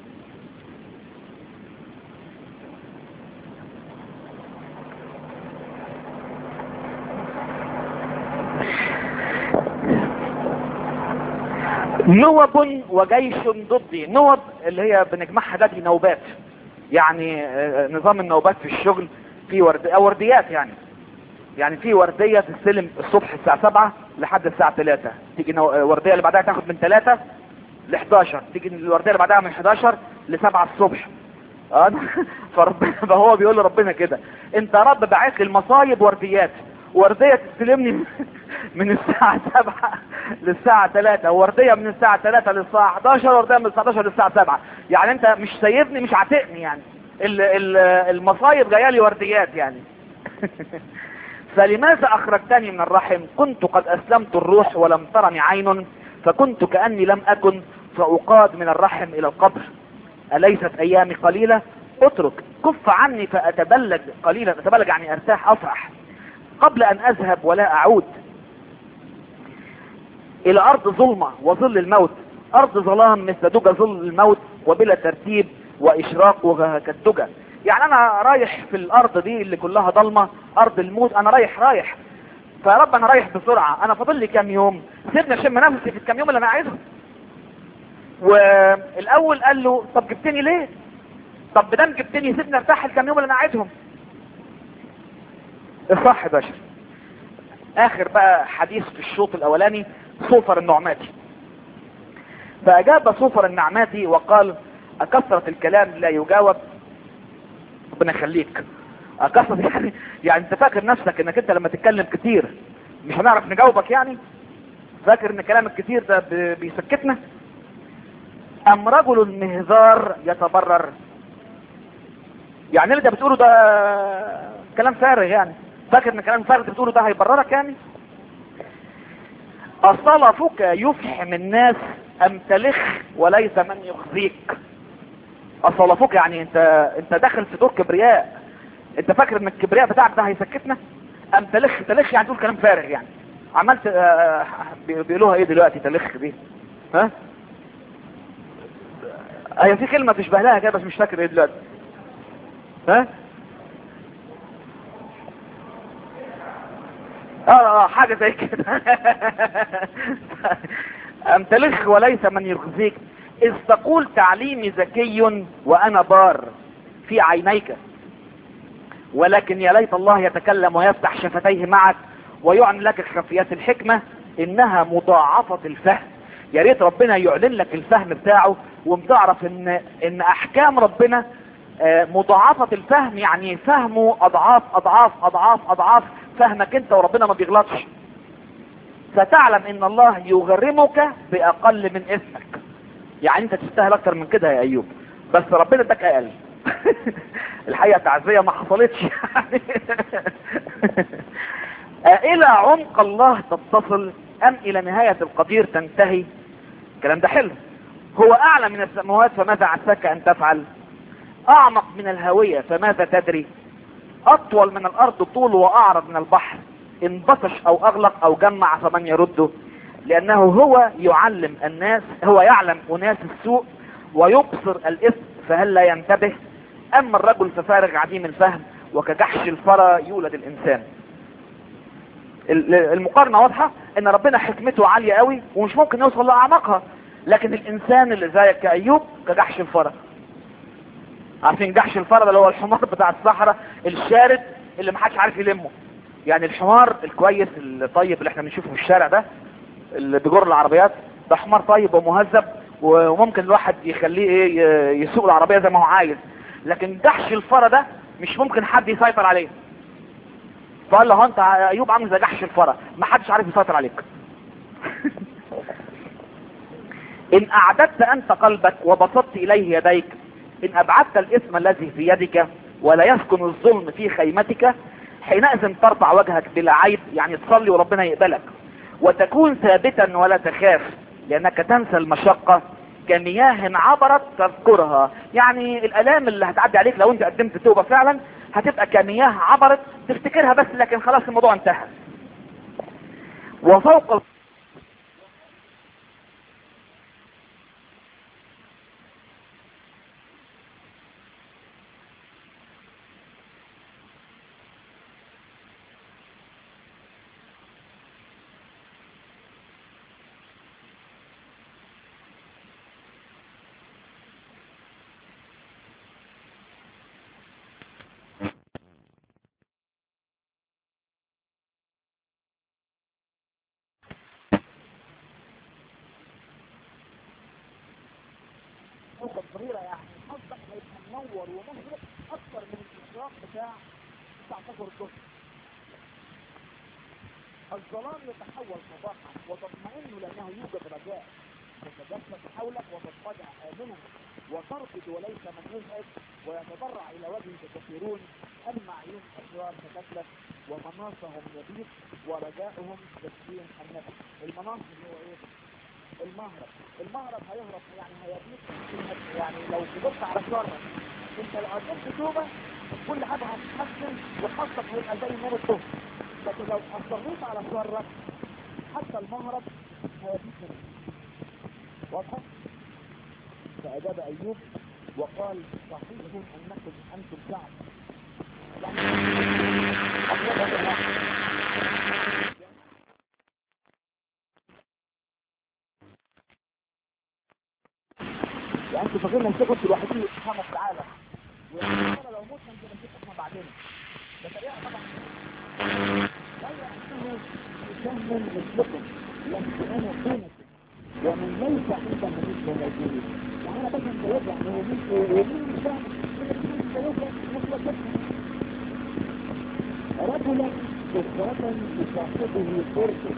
[SPEAKER 2] نوب وجيش ضدي. نوب اللي هي بنجمعها ده دي نوبات، يعني نظام النوبات في الشغل. في ورديات يعني في وردية تستلم الصبح الساعة 7 لحد الساعة 3، تيجي وردية اللي بعدها تاخد من 3 ل 11، تيجي الوردية اللي بعدها من 11 ل 7 الصبح. فربنا هو بيقول لربنا كده، انت يا رب باعت لي المصايب ورديات، وردية تستلمني من الساعة 7 للساعة 3، ووردية من الساعة 3 للساعة 11، ووردية من الساعة 11 للساعة 7. يعني انت مش سايبني، مش عاتقني يعني. المصايب جايه لي ورديات يعني. فلماذا اخرجتني من الرحم؟ كنت قد اسلمت الروح ولم ترني عين، فكنت كأني لم اكن، فاقاد من الرحم الى القبر. اليست ايامي قليلة؟ اترك كف عني فاتبلج قليلا. اتبلج يعني ارتاح، افرح قبل ان اذهب ولا اعود الى ارض ظلمة وظل الموت. ارض ظلام مثل دجى ظل الموت، وبلا ترتيب واشراق كالدجى. يعني انا رايح في الارض دي اللي كلها ضلمة، ارض الموت. انا رايح فيا رب انا رايح بسرعة، انا فاضل لي كام يوم، سيبني اشم نفسي في الكام يوم اللي انا عايزهم. والاول قال له طب جبتني ليه؟ طب بدل جبتني سيبني ارتاح الكام يوم اللي انا قاعدهم. الصح باشا. اخر بقى حديث في الشوط الاولاني صوفر النعماتي. فاجاب صوفر النعماتي وقال: اكثرة الكلام لا يجاوب. ربنا يخليك. اكثرة يعني انت فاكر نفسك انك انت لما تتكلم كتير مش هنعرف نجاوبك؟ يعني فاكر ان كلامك كتير ده بيسكتنا؟ ام رجل المهذار يتبرر؟ يعني اللي انت بتقوله ده كلام فارغ؟ يعني فاكر ان كلام فارغ بتقوله ده هيبررك؟ يعني اصلفك يفحم الناس ام تلخ وليس من يخزيك؟ اصلفك يعني انت داخل في دور كبرياء. انت فاكر ان الكبرياء بتاعك ده هيسكتنا؟ ام تلخ؟ تلخ يعني تقول كلام فارغ. يعني عملت بيقولوها ايه دلوقتي تلخ دي؟ ها؟ هي في كلمة تشبه لها كده بس مش فاكر ايه دلوقتي. ها؟ حاجة زي كده. ام تلخ وليس من يخزيك اذ تقول تعليمي ذكي وانا بار في عينيك، ولكن يا ليت الله يتكلم ويفتح شفتيه معك ويعلن لك خفيات الحكمة انها مضاعفة الفهم. يا ريت ربنا يعلن لك الفهم بتاعه وبتعرف ان احكام ربنا مضاعفة الفهم، يعني فهمه اضعاف اضعاف اضعاف اضعاف فهمك انت، وربنا ما بيغلطش. فتعلم ان الله يغرمك باقل من اسمك. يعني انت تستاهل اكتر من كده يا ايوب، بس ربنا اداك اقل. الحقيقة تعزية ما حصلتش يعني. الى عمق الله تتصل ام الى نهاية القدير تنتهي؟ الكلام ده حلو. هو اعلى من السماوات فماذا عساك ان تفعل؟ اعمق من الهوية فماذا تدري؟ اطول من الارض طول واعرض من البحر، ان بطش او اغلق او جمع فمن يرده؟ لانه هو يعلم الناس، هو يعلم اناس السوء ويبصر الاثم فهل لا ينتبه؟ اما الرجل ففارغ عديم الفهم وكجحش الفرى يولد الانسان. المقارنة واضحة ان ربنا حكمته عالية قوي ومش ممكن يوصل لاعماقها، لكن الانسان اللي زيك كايوب كجحش الفرى. عارفين جحش الفرد اللي هو الحمار بتاع الصحراء الشارد اللي محدش عارف يلمه؟ يعني الحمار الكويس الطيب اللي احنا بنشوفه في الشارع ده اللي بيجر العربيات ده حمار طيب ومهذب وممكن الواحد يخليه ايه يسوق العربية زي ما هو عايز، لكن جحش الفرد ده مش ممكن حد يسيطر عليه. فقال له انت ايوب عامل زي جحش الفرد محدش عارف يسيطر عليك. ان اعددت انت قلبك وبسطت اليه يديك، ان ابعدت الاثم الذي في يدك ولا يسكن الظلم في خيمتك، حينئذ ترفع وجهك بلا عيب، يعني تصلي وربنا يقبلك، وتكون ثابتا ولا تخاف لانك تنسى المشقة كمياه عبرت تذكرها. يعني الالام اللي هتعدي عليك لو انت قدمت توبة فعلا هتبقى كمياه عبرت تفتكرها بس، لكن خلاص الموضوع انتهى. وفوق صغيرة يعني حظك هيبقى منور ومشرق اكثر من الاشراق بتاع فجر الظهر. الظلام يتحول صباحا وتطمئن لانه يوجد رجاء، تتجسس حولك وتضطجع امنا وترقد وليس من يزعج، ويتضرع الى وجهك كثيرون، اما عيون الاشرار تتلف ومناصهم يبيض ورجاؤهم يسكين النفس. المناص هو ايه؟ المهرب هيهرب يعني هيبيض. يعني لو جبت على شرك انت لو قدمت توبة كل حاجة هتتحسن وحظك هيبقى زي نور الظهر، لكن لو اصريت على شرك حتى المهرب هيبيض منك. واضحة؟ فأجاب أيوب وقال صحيح أنكم أنتم شعب. يعني انتوا فاكرين ان انتوا الوحيدين اللي سبحانه وتعالى ويقول لو موت من نشوف بعدين بطريقه طبعا غير انه يكمل مثلكم لست انا دونكم ومن ليس عنده مثل موجود. يعني انا بس متوقع انه ومين مش فاهم رجلا بكرة لصاحبه فرصة.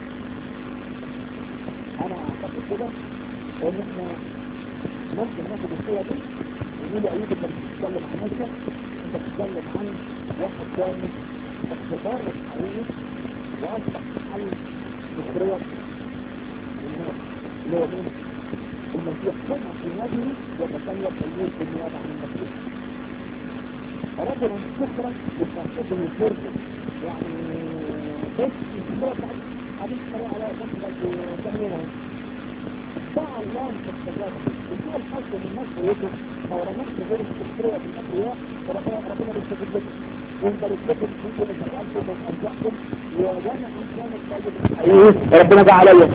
[SPEAKER 2] انا اعتقد كده ان احنا ممكن ناخد الصورة دي ونقول له ايوب انت بتتكلم عن نفسك، انت بتتكلم عن واحد تاني اختبار حقيقي واصبح حل فكرية الناس اللي هو مين؟ المسيح سمع في وجهه وتكلم ايوب بالنيابة عن المسيح. رجل فكرة بصاحبه فرصة، يعني بس الصورة بتاعت حديث طريقة على جنب تأمينها دعا الله باستجابة وفي الحق من الناس ويكم ما ورمتش غير الفكرية في الأبرياء وربنا بيستجيب لكم وانبارك لكم كنتم شغالكم وأرجعكم وجانا أنسان الطيب ربنا جعل عليا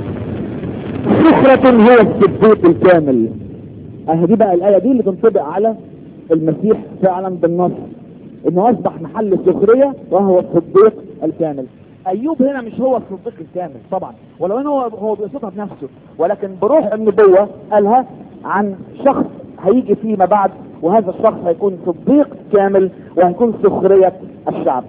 [SPEAKER 2] فكرة هو الصديق الكامل. اهدي بقى الآية دي اللي تنطبق على المسيح فعلا بالنص انه اصبح محل السخرية وهو الصديق الكامل. ايوب هنا مش هو الصديق الكامل طبعا، ولو انه هو بيقصدها بنفسه، ولكن بروح النبوة قالها عن شخص هيجي فيما بعد، وهذا الشخص هيكون صديق كامل وهيكون سخرية الشعب.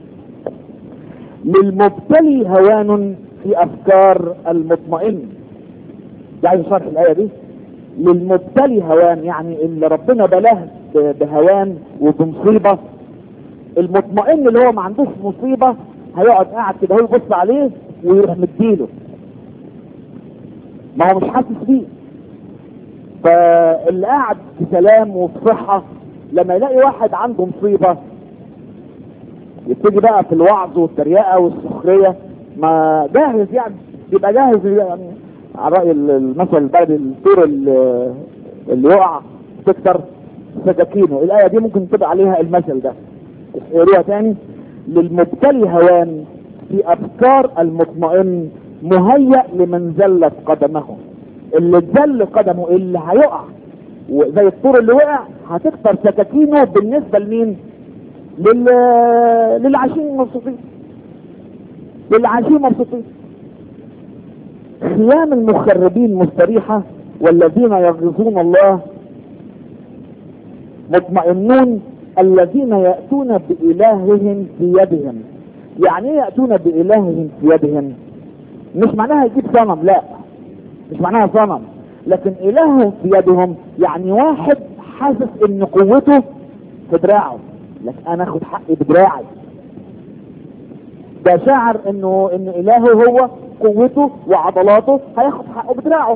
[SPEAKER 2] للمبتلي هوان في افكار المطمئن. يعني شرح الاية دي للمبتلي هوان، يعني اللي ربنا بلاه بهوان وبمصيبة. المطمئن اللي هو ما عندوش مصيبة هيقعد قاعد كده هو يبص عليه ويروح مديله، ما هو مش حاسس بيه. فاللي قاعد بسلام وفي صحة لما يلاقي واحد عنده مصيبة يبتدي بقى في الوعظ والتريقة والسخرية، ما جاهز يعني، يبقى جاهز يعني على رأي المثل البلدي الطور اللي يقع تكتر سكاكينه. الآية دي ممكن تبقى عليها المثل ده. اقروها تاني. للمبتلي هوان في أفكار المطمئن مهيأ لمن زلت قدمه. اللي تزل قدمه اللي هيقع زي الطور اللي وقع هتكتر سكاكينه بالنسبة لمين؟ للعايشين مبسوطين، للعايشين مبسوطين. خيام المخربين مستريحة والذين يغيظون الله مطمئنون الذين يأتون بإلههم في يدهم. يعني ايه يأتون بإلههم في يدهم؟ مش معناها يجيب صنم، لا مش معناها صنم، لكن إلههم في يدهم يعني واحد حاسس ان قوته في دراعه، لكن انا اخد حقي بدراعي. ده شاعر ان إلهه هو قوته وعضلاته هياخد حقه بدراعه.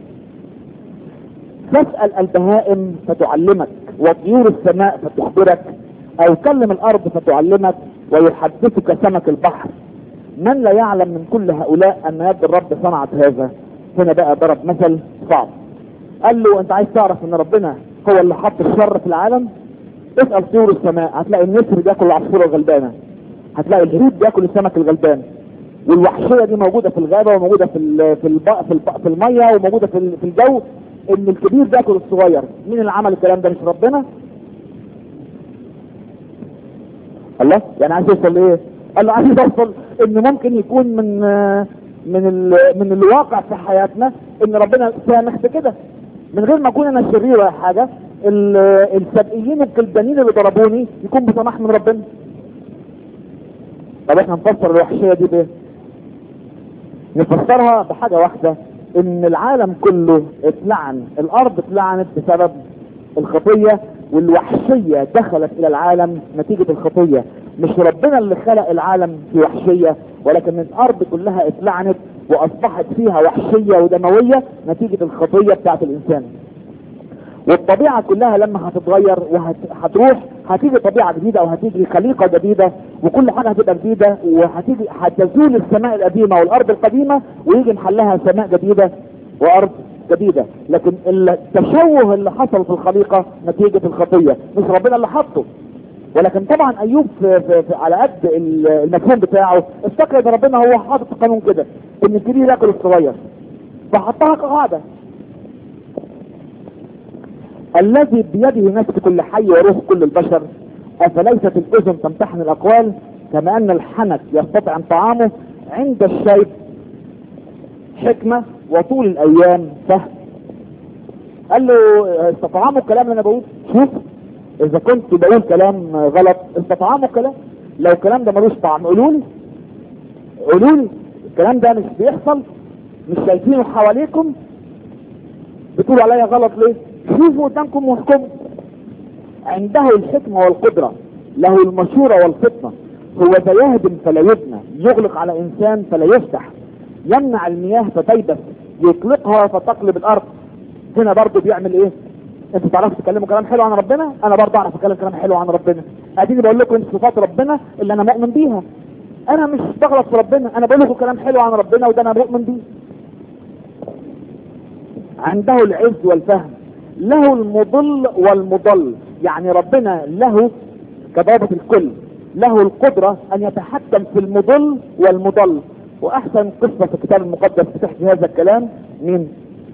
[SPEAKER 2] تسأل البهائم فتعلمك وطيور السماء فتخبرك، او كلم الارض فتعلمك ويحدثك سمك البحر. من لا يعلم من كل هؤلاء ان يد الرب صنعت هذا. هنا بقى ضرب مثل صعب، قال له انت عايز تعرف ان ربنا هو اللي حط الشر في العالم؟ اسأل طيور السماء، هتلاقي النسر بياكل العصفورة الغلبانة، هتلاقي الهود بياكل السمك الغلبان، والوحشية دي موجودة في الغابة وموجودة في المية وموجودة في الجو، ان الكبير بياكل الصغير. مين اللي عمل الكلام ده؟ مش ربنا؟ الله. يعني عايز يوصل ايه؟ قال له عايز يوصل ان ممكن يكون من الواقع في حياتنا ان ربنا سامح بكده من غير ما اكون انا شرير ولا حاجة. السبقيين الكلدانيين اللي ضربوني يكون بسماح من ربنا. طب احنا نفسر الوحشية دي بايه؟ نفسرها بحاجة واحدة، ان العالم كله اتلعن، الارض اتلعنت بسبب الخطية، والوحشية دخلت الى العالم نتيجة الخطية. مش ربنا اللي خلق العالم في وحشية، ولكن الارض كلها اتلعنت واصبحت فيها وحشية ودموية نتيجة الخطية بتاعت الانسان. والطبيعة كلها لما هتتغير وهتروح هتيجي طبيعة جديدة وهتيجي خليقة جديدة وكل حاجة هتبقى جديدة، هتزول السماء القديمة والارض القديمة ويجي محلها سماء جديدة وارض جديدة. لكن التشوه اللي حصل في الخليقة نتيجة الخطية، مش ربنا اللي حطه. ولكن طبعا ايوب في على قد المفهوم بتاعه افتكر ان ربنا هو حاطط قانون كده ان الكبير ياكل الصغير، فحطها كقاعدة.
[SPEAKER 3] الذي بيده نفس كل حي وروح كل البشر، افليست الاذن تمتحن الاقوال، كما ان الحنك يستطعم طعامه، عند الشيب حكمة وطول الايام فهم. قال له استطعموا الكلام اللي انا بقول. شوف اذا كنت بقول كلام غلط استطعموا الكلام، لو الكلام ده ملوش طعم قولوا لي الكلام ده مش بيحصل، مش شايفينه حواليكم، بتقولوا عليا غلط ليه؟ شوفوا قدامكم واحكموا. عنده الحكمة والقدرة، له المشورة والفطنة، هو ذا يهدم فلا يبنى، يغلق على انسان فلا يفتح، يمنع المياه فتيبس، يطلقها فتقلب الارض. هنا برضو بيعمل ايه؟ انتوا تعرفوا تتكلموا كلام حلو عن ربنا، انا برضو اعرف اتكلم كلام حلو عن ربنا. اديني بقول لكم انت صفات ربنا اللي انا مؤمن بيها، انا مش بغلط في ربنا، انا بقول لكم كلام حلو عن ربنا وده انا مؤمن بيه. عنده العز والفهم، له المضل والمضل، يعني ربنا له كضابط الكل، له القدرة ان يتحكم في المضل والمضل. واحسن قصة في الكتاب المقدس بتحكي هذا الكلام من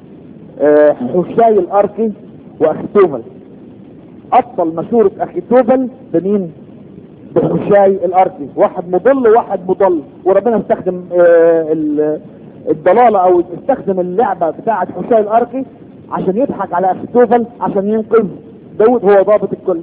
[SPEAKER 3] حشاي الاركي واخيتوفل. ابطل مشورة اخيتوفل بمين؟ بحشاي الاركي، واحد مضل وواحد مضل، وربنا استخدم الضلالة او استخدم اللعبة بتاعة حشاي الاركي عشان يضحك على اخيتوفل عشان ينقذ داود، هو ضابط الكل.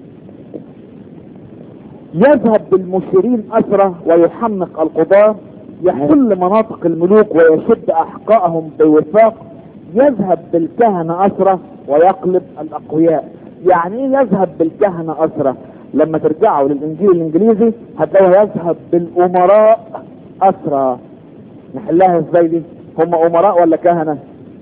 [SPEAKER 3] يذهب بالمشيرين أسرة ويحمق القضاة، يحل مناطق الملوك ويشد أحقائهم بوفاق، يذهب بالكهنة أسرة ويقلب الأقوياء. يعني ايه يذهب بالكهنة أسرة؟ لما ترجعوا للإنجيل الإنجليزي هتلاقوا يذهب بالأمراء أسرة. نحلها ازاي دي؟ هم أمراء ولا كهنة؟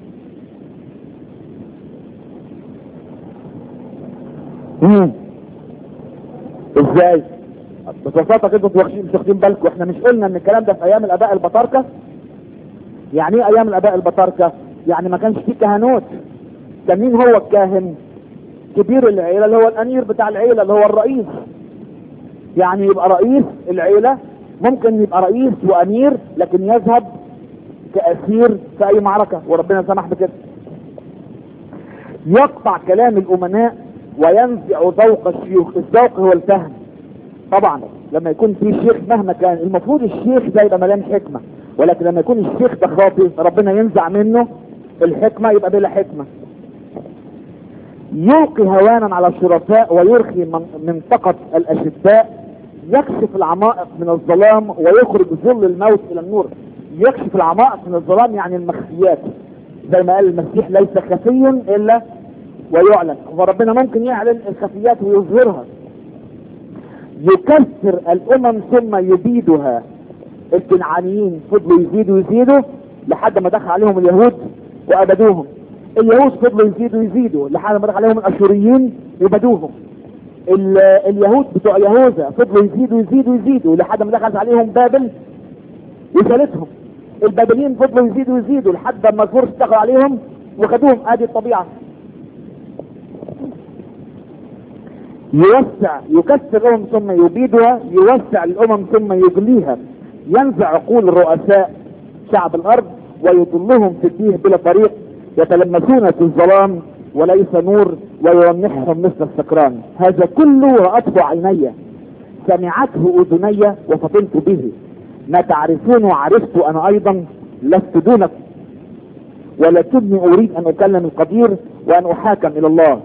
[SPEAKER 3] ازاي؟ ببساطة كده انتوا مش واخدين بالكم، احنا مش قلنا ان الكلام ده في ايام الاباء البطاركة؟ يعني ايه ايام الاباء البطاركة؟ يعني ما كانش فيه كهنوت. كان مين هو الكاهن؟ كبير العيلة اللي هو الامير بتاع العيلة اللي هو الرئيس. يعني يبقى رئيس العيلة، ممكن يبقى رئيس وامير لكن يذهب كأسير في اي معركة وربنا سمح بكده. يقطع كلام الامناء وينزع ذوق الشيوخ. الذوق هو الفهم. طبعا لما يكون في شيخ مهما كان المفروض الشيخ ده يبقى مليان حكمة، ولكن لما يكون الشيخ ده خاطئ ربنا ينزع منه الحكمة يبقى بلا حكمة. يلقي هوانا على الشرفاء ويرخي منطقة الاشداء، يكشف العمائق من الظلام ويخرج ظل الموت الى النور. يكشف العمائق من الظلام يعني المخفيات، زي ما قال المسيح ليس خفي الا ويعلن، فربنا ممكن يعلن الخفيات ويظهرها. يكسر الامم ثم يبيدها. الكنعانيين فضلوا يزيدوا لحد ما دخل عليهم اليهود وابدوهم. اليهود فضلوا يزيدوا لحد ما دخل عليهم الاشوريين وبدوهم. اليهود بتوع يهوذا فضلوا يزيدوا لحد ما دخلت عليهم بابل وشالتهم. البابليين فضلوا يزيدوا لحد ما الفرس دخل عليهم وخدوهم. ادي الطبيعة. يكسر الامم ثم يبيدها، يوسع الامم ثم يجليها، ينزع عقول الرؤساء شعب الارض ويضلهم في التيه بلا طريق، يتلمسون في الظلام وليس نور ويونحهم مثل السكران. هذا كله رأته عيني، سمعته اذني وفطنت به، ما تعرفون وعرفت انا ايضا، لست دونك ولكني اريد ان اكلم القدير وان احاكم الى الله.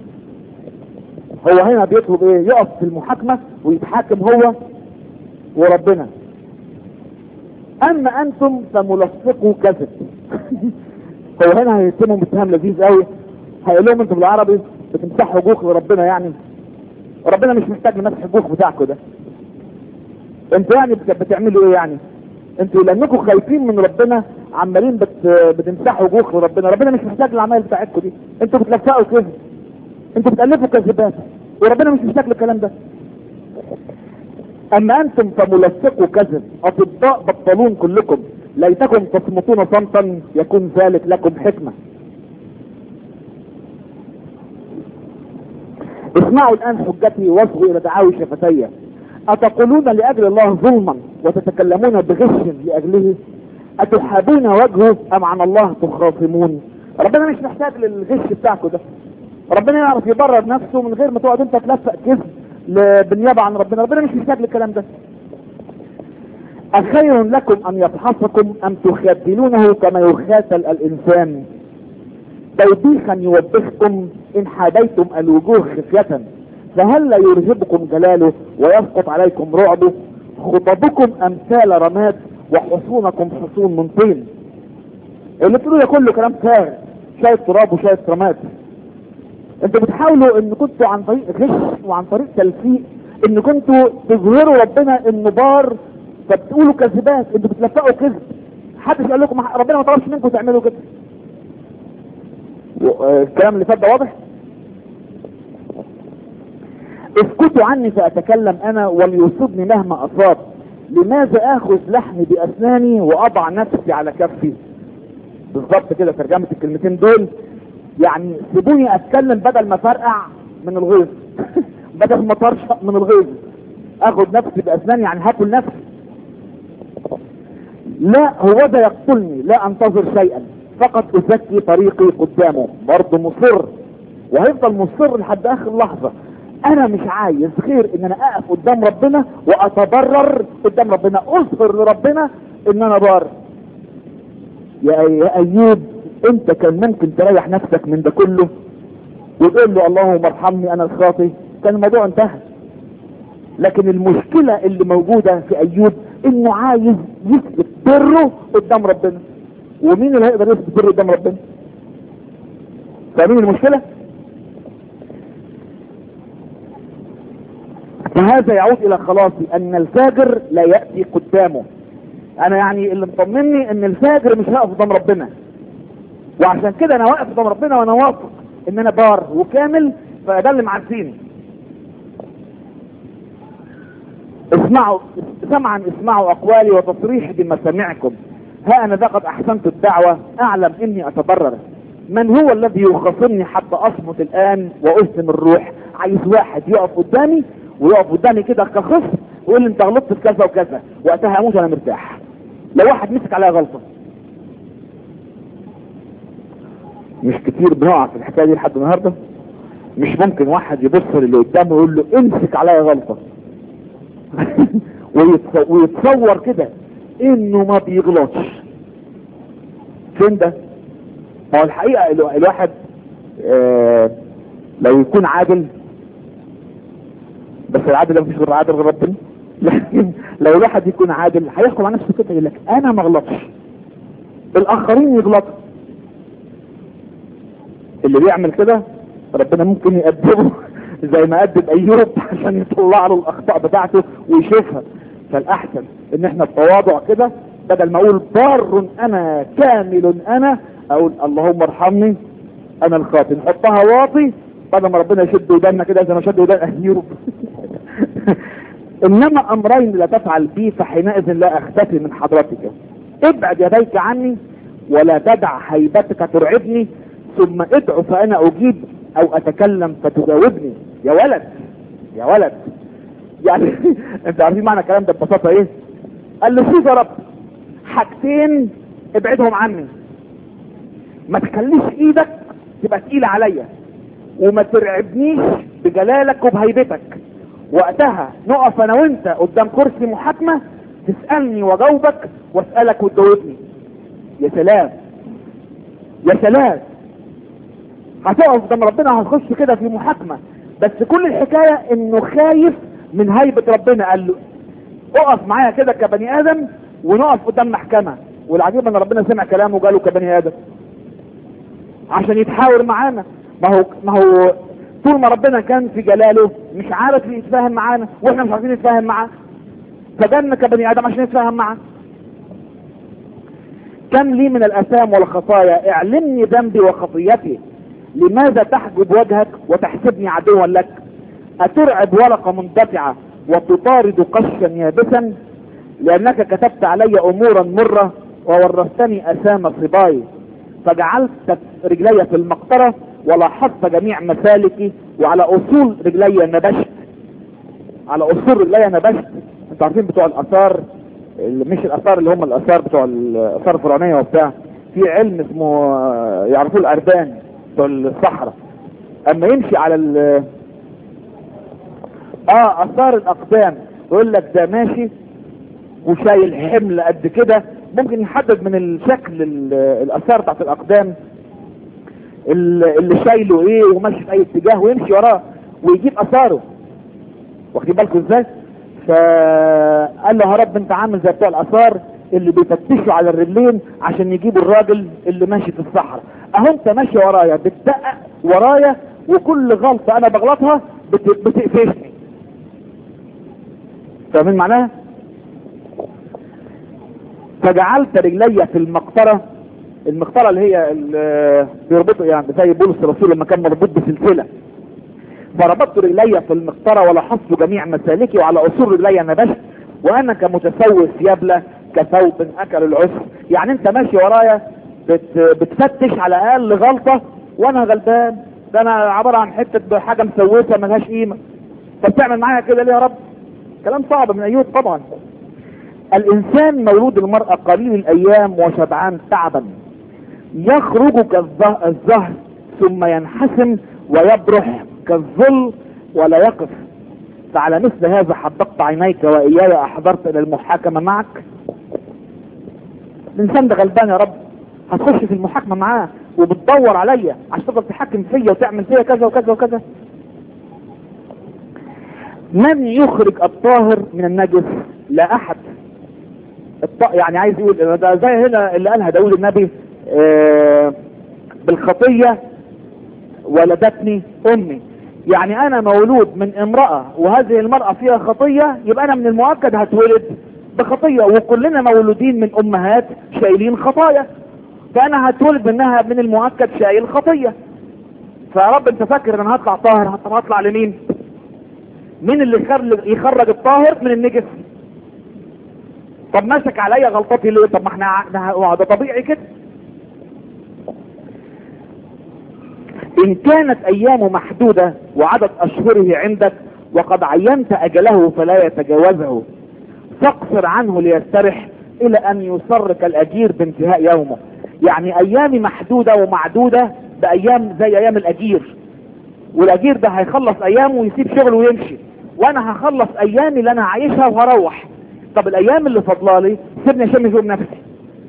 [SPEAKER 3] هو هنا بيطلب ايه؟ يقف في المحاكمة ويتحاكم هو وربنا. اما انتم فملصقوا كذب. هو هنا هيتمهم باتهام لذيذ قوي، هيقول لهم انتم بالعربي بتمسحوا جوخ لربنا، يعني ربنا مش محتاج لمسح الجوخ بتاعكم ده. انتوا يعني بتعملوا ايه يعني؟ انتوا لانكم خايفين من ربنا عمالين بتمسحوا جوخ لربنا. ربنا مش محتاج العمال بتاعتكم دي، انتوا بتلفقوا كذب، انتوا بتألفوا كذبات، وربنا مش محتاج للكلام ده. اما انتم فملصقوا كذب، اطباء بطلون كلكم، ليتكم تصمتون صمتا يكون ذلك لكم حكمة. اسمعوا الان حجتي واصغوا الى دعاوي شفتي. اتقولون لاجل الله ظلما وتتكلمون بغش لاجله؟ اتحابون وجهه ام عن الله تخاصمون؟ ربنا مش محتاج للغش بتاعكم ده. ربنا يعرف يبرر نفسه من غير ما تقعد انت تلفق كذب بالنيابه عن ربنا. ربنا مش محتاج للكلام ده. أخير لكم أن يفحصكم أم تخاتلونه كما يخاتل الإنسان؟ توبيخا يوبخكم إن حاديتم الوجوه خفية، فهل لا يرهبكم جلاله ويسقط عليكم رعبه؟ خطبكم أمثال رماد وحصونكم حصون من طين. اللي بتقولوا ده كله كلام فارغ، شوية تراب وشوية رماد. انتوا بتحاولوا ان كنتوا عن طريق غش وعن طريق تلفيق ان كنتوا تظهروا ربنا انه بار، فبتقولوا كذبات، انتوا بتلفقوا كذب. محدش قال لكم ربنا ما طلبش منكم تعملوا كده. الكلام اللي فات ده واضح. اسكتوا عني فاتكلم انا وليصبني مهما اصاب. لماذا اخذ لحمي باسناني واضع نفسي على كفي؟ بالظبط كده ترجمة الكلمتين دول. يعني سيبوني اتكلم بدل ما فرقع من الغيظ بدل ما طرشق من الغيظ. اخذ نفسي باسناني يعني هاكل نفسي. لا هو ده يقتلني، لا انتظر شيئا، فقط ازكي طريقي قدامه. برضه مصر وهيفضل مصر لحد اخر لحظة. انا مش عايز غير ان انا اقف قدام ربنا واتبرر قدام ربنا، اظهر لربنا ان انا بار. يا ايوب انت كان ممكن تريح نفسك من ده كله وتقول له اللهم ارحمني انا الخاطئ، كان الموضوع انتهى. لكن المشكلة اللي موجودة في ايوب انه عايز يثبت بره قدام ربنا. ومين اللي هيقدر يثبت بره قدام ربنا؟ فاهمين المشكلة؟ فهذا يعود الى خلاصي ان الفاجر لا يأتي قدامه. انا يعني اللي مطمني ان الفاجر مش هيقف قدام ربنا، وعشان كده انا واقف قدام ربنا وانا واثق ان انا بار وكامل. فده اللي معزيني. اسمعوا اقوالي وتصريحي بمسامعكم. ها انا ذا قد احسنت الدعوة، اعلم اني اتبرر. من هو الذي يخاصمني حتى اصمت الان واسلم الروح؟ عايز واحد يقف قدامي ويقف قدامي كده كخصم ويقول لي انت غلطت في كذا وكذا، وقتها اموت وانا مرتاح. لو واحد مسك عليا غلطة. مش كتير بنقع في الحكاية دي لحد النهاردة. مش ممكن واحد يبص للي قدامه ويقول له امسك عليا غلطة ويتصور كده انه ما بيغلطش. فين ده؟ هو الحقيقة الواحد لو يكون عادل، بس العادل ده مفيش غير عادل غير ربنا. لكن لو الواحد يكون عادل هيحكم على نفسه كده يقول لك انا ما غلطش، الاخرين يغلطوا. اللي بيعمل كده ربنا ممكن يأدبه زي ما أدب ايوب عشان يطلع له الاخطاء بتاعته ويشوفها. فالاحسن ان احنا بتواضع كده، بدل ما اقول بار انا كامل انا، اقول اللهم ارحمني انا الخاطئ. نحطها واطي بدل ما ربنا يشد ودنا كده زي ما شد ودان ايوب انما امرين لا تفعل بي فحينئذ لا اختفي من حضرتك. ابعد يديك عني ولا تدع هيبتك ترعبني، ثم ادعو فانا اجيب او اتكلم فتجاوبني. يا ولد يا ولد يعني انت عارفين معنى الكلام ده ببساطة ايه؟ قال له شوف يا رب حاجتين ابعدهم عني، ما تخليش ايدك تبقى تقيلة عليا، وما ترعبنيش بجلالك وبهيبتك. وقتها نقف انا وانت قدام كرسي محاكمة، تسألني واجاوبك واسألك وتجاوبني. يا سلام يا سلام، هتقف قدام ربنا هتخش كده في محاكمة. بس كل الحكاية انه خايف من هيبة ربنا. قال له اقف معايا كده كبني ادم ونقف قدام محكمة. والعجيب ان ربنا سمع كلامه وقاله كبني ادم عشان يتحاور معانا. ما هو طول ما ربنا كان في جلاله مش عارف يتفاهم معانا، واحنا مش عارفين نتفاهم معاه، فجالنا كبني ادم عشان نتفاهم معاه. كم لي من الاثام والخطايا، اعلمني ذنبي وخطيتي. لماذا تحجب وجهك وتحسبني عدوا لك؟ اترعب ورقة منتفعة وتطارد قشا يابسا؟ لانك كتبت علي امورا مرة وورثتني اسام صباي، فجعلت رجلي في المقطرة ولاحظت جميع مسالكي، وعلى اصول رجلي نبشت. على اصول رجلي نبشت. انتوا عارفين بتوع الاثار، مش الاثار اللي هم الاثار بتوع الاثار الفرعونية وبتاع، في علم اسمه يعرفوه الاربان بتوع الصحراء. اما يمشي على اثار الاقدام، يقول لك ده ماشي وشايل حمل قد كده. ممكن يحدد من الشكل الاثار بتاعت الاقدام اللي شايله ايه وماشي في اي اتجاه، ويمشي وراه ويجيب اثاره. واخدين بالكم ازاي؟ فقال له يا رب انت عامل زي بتوع الاثار اللي بيفتشوا على الرجلين عشان يجيبوا الراجل اللي ماشي في الصحراء. اهو انت ماشي ورايا بتدقق ورايا، وكل غلطة انا بغلطها بتقفشني. فاهمين معناها؟ فجعلت رجلي في المقطرة اللي هي اللي بيربطوا يعني زي بولس الرسول لما كان مربوط بسلسلة. فربطت رجلي في المقطرة ولحظت جميع مسالكي، وعلى اصول رجلي نبشت وانا كمتسوس يبلى كثوب اكل العسر. يعني انت ماشي ورايا بتفتش على اقل غلطة وانا غلبان، ده انا عبارة عن حتة حاجة مسوسة ملهاش قيمة. فبتعمل معايا كده ليه يا رب؟ كلام صعب من ايوب طبعا. الانسان مولود المرأة قليل الايام وشبعان تعبا، يخرج كالزهر ثم ينحسم ويبرح كالظل ولا يقف. فعلى مثل هذا حدقت عينيك واياي احضرت الى المحاكمة معك. الانسان ده غلبان يا رب، هتخش في المحاكمة معاه وبتدور عليا عشان تفضل تحكم فيا وتعمل فيا كذا وكذا وكذا. من يخرج الطاهر من النجس؟ لا احد. يعني عايز يقول ده زي هنا اللي قالها داود النبي بالخطية ولدتني امي. يعني انا مولود من امرأة وهذه المرأة فيها خطية، يبقى انا من المؤكد هتولد بخطية، وكلنا مولودين من امهات شايلين خطايا، فانا هتولد منها من المؤكد شايل خطية. فيا رب انت فاكر ان انا هطلع طاهر؟ هطلع لمين؟ مين اللي يخرج الطاهر من النجس؟ طب ماسك عليا غلطتي ليه؟ طب ما احنا ده طبيعي كده. ان كانت ايامه محدودة وعدد اشهره عندك وقد عينت اجله فلا يتجاوزه، فاقصر عنه ليسترح الى ان يسرك الاجير بانتهاء يومه. يعني ايامي محدودة ومعدودة بايام زي ايام الاجير، والاجير ده هيخلص ايامه ويسيب شغله ويمشي، وانا هخلص ايامي اللي انا عايشها وهروح. طب الايام اللي فضلالي سيبني اشم فيهم نفسي.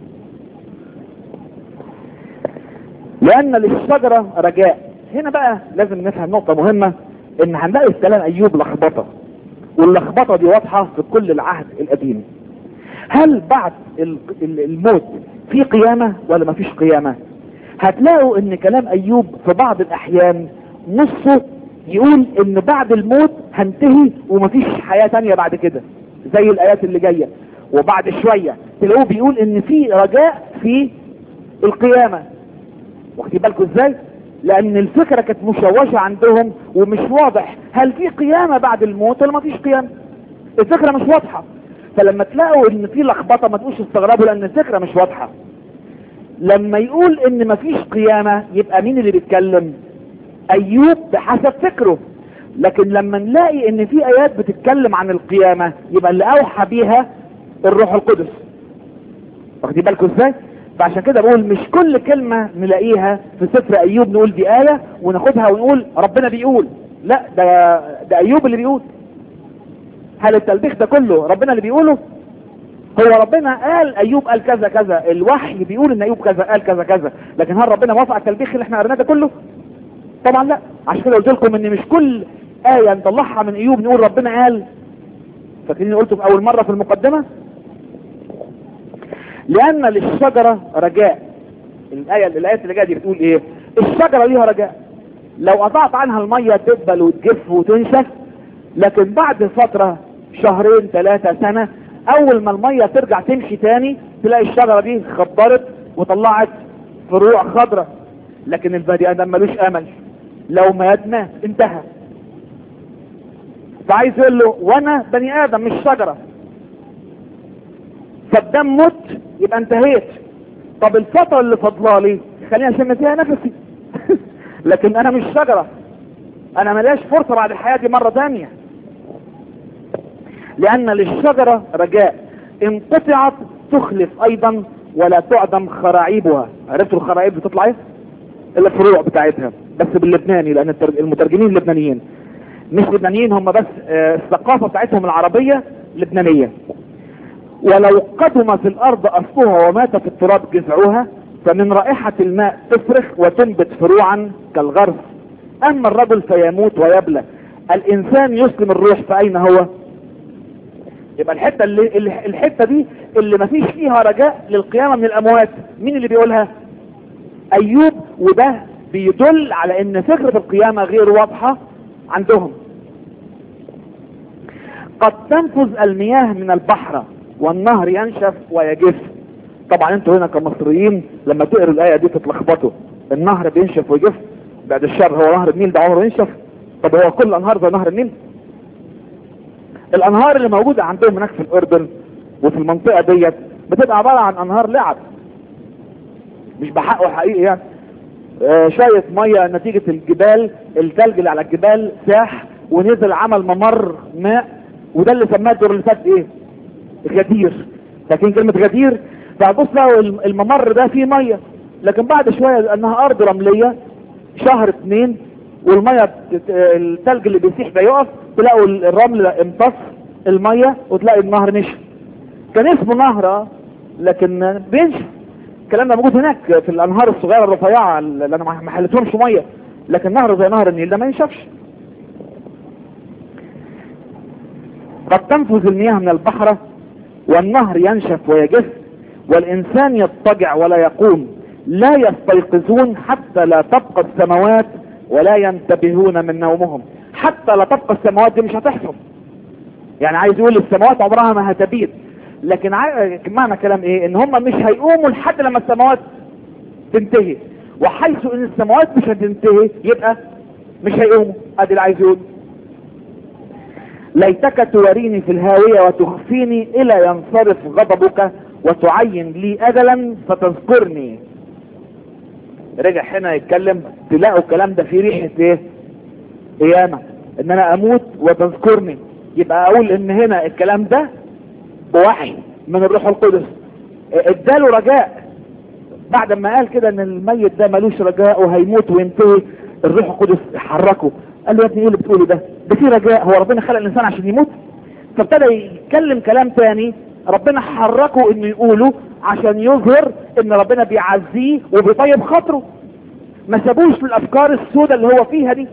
[SPEAKER 3] لان للشجرة رجاء. هنا بقى لازم نفهم نقطة مهمة، ان هنلاقي في كلام ايوب لخبطة، واللخبطة دي واضحة في كل العهد القديم. هل بعد الموت في قيامة ولا ما فيش قيامة؟ هتلاقوا ان كلام ايوب في بعض الاحيان نصه يقول ان بعد الموت هنتهي ومفيش حياة تانية بعد كده زي الايات اللي جاية، وبعد شوية تلاقوه بيقول ان في رجاء في القيامة. واخدين بالكم ازاي؟ لان الفكرة كانت مشوشة عندهم ومش واضح هل في قيامة بعد الموت ولا مفيش قيامة. الفكرة مش واضحة، فلما تلاقوا ان في لخبطة ما تقولش استغربوا لان الفكرة مش واضحة. لما يقول ان مفيش قيامة يبقى مين اللي بيتكلم؟ ايوب بحسب فكره. لكن لما نلاقي ان في ايات بتتكلم عن القيامة يبقى اللي اوحى بيها الروح القدس. واخدين بالكم ازاي؟ فعشان كده بقول مش كل كلمة نلاقيها في سفر ايوب نقول دي آية وناخدها ونقول ربنا بيقول. لا، ده ايوب اللي بيقول. هل التلبيخ ده كله ربنا اللي بيقوله؟ هو ربنا قال ايوب قال كذا كذا، الوحي بيقول ان ايوب كذا قال كذا كذا، لكن هل ربنا وافق التلبيخ اللي احنا قريناه ده كله؟ طبعا لا. عشان كده قلت لكم ان مش كل آية نطلعها من ايوب نقول ربنا قال. فاكرين قلته في اول مرة في المقدمة؟ لان للشجرة رجاء. الآيات اللي جاية دي بتقول ايه؟ الشجرة ليها رجاء، لو قطعت عنها المية تدبل وتجف وتنشف، لكن بعد فترة شهرين 3 سنة اول ما المية ترجع تمشي تاني تلاقي الشجرة دي خضرت وطلعت فروع خضرة. لكن البني ادم ملوش امل، لو مات مات انتهى. فعايز يقول له وانا بني ادم مش شجرة، فالدم مت يبقى انتهيت. طب الفترة اللي فضلالي خلينا اشم فيها نفسي لكن انا مش شجرة، انا ملاش فرصة بعد الحياة دي مرة تانية. لان للشجرة رجاء، ان قطعت تخلف ايضا ولا تعدم خراعيبها. عرفتوا الخراعيب بتطلع ايه؟ الفروع بتاعتها. بس باللبناني لان المترجمين لبنانيين، مش لبنانيين هم بس، الثقافة بتاعتهم العربية لبنانية. ولو قدم في الارض اصلها ومات في التراب جذعها فمن رائحة الماء تصرخ وتنبت فروعا كالغرس. اما الرجل فيموت ويبلى، الانسان يسلم الروح فاين هو؟ يبقى الحتة دي اللي مفيش فيها رجاء للقيامة من الاموات، مين اللي بيقولها؟ ايوب. وده بيدل على ان فكرة القيامة غير واضحة عندهم. قد تنفذ المياه من البحر والنهر ينشف ويجف. طبعا انتوا هنا كمصريين لما تقروا الايه دي تتلخبطوا، النهر بينشف ويجف؟ بعد الشر، هو نهر النيل ده عمره ينشف؟ طب هو كل انهار زي نهر النيل؟ الانهار اللي موجوده عندهم هناك في الاردن وفي المنطقه ديت بتبقى عباره عن انهار لعب، مش بحقه حقيقي يعني. شويه ميه نتيجه الجبال، الثلج اللي على الجبال ساح ونزل عمل ممر ماء، وده اللي سماه الدور اللي فات ايه؟ غدير. لكن كلمه غدير فبص لو الممر ده فيه ميه، لكن بعد شويه انها ارض رمليه شهر 2 والميه الثلج اللي بيسيح ده يقف، تلاقوا الرمل امتص الميه وتلاقي النهر نشف. كان اسمه نهر لكن بينشف. الكلام ده موجود هناك في الانهار الصغيره الرفيعه اللي انا ما حلتهمش ميه، لكن نهر زي نهر النيل ده ما ينشفش. قد تنفذ المياه من البحر والنهر ينشف ويجف والانسان يضطجع ولا يقوم، لا يستيقظون حتى لا تبقى السماوات ولا ينتبهون من نومهم. حتى لا تبقى السماوات دي مش هتحصل، يعني عايز يقول السماوات عمرها ما هتبيد، لكن معنى كلام ايه؟ ان هم مش هيقوموا لحد لما السماوات تنتهي، وحيث ان السماوات مش هتنتهي يبقى مش هيقوموا. ادي اللي عايز يقول. ليتك توريني في الهاوية وتخفيني الى ينصرف غضبك وتعين لي اجلا فتذكرني. رجع هنا يتكلم، تلاقوا الكلام ده في ريحة ايه؟ قيامة، ان انا اموت وتذكرني. يبقى اقول ان هنا الكلام ده بوحي من الروح القدس، اداله رجاء. بعد ما قال كده ان الميت ده ملوش رجاء وهيموت وينتهي، الروح القدس حركه، قال له يا ابني ايه اللي بتقوله ده؟ ده في رجاء، هو ربنا خلق الانسان عشان يموت؟ فابتدى يتكلم كلام تاني ربنا حركه انه يقوله عشان يظهر ان ربنا بيعزيه وبيطيب خاطره، ما سابوش للافكار السوداء اللي هو فيها دي.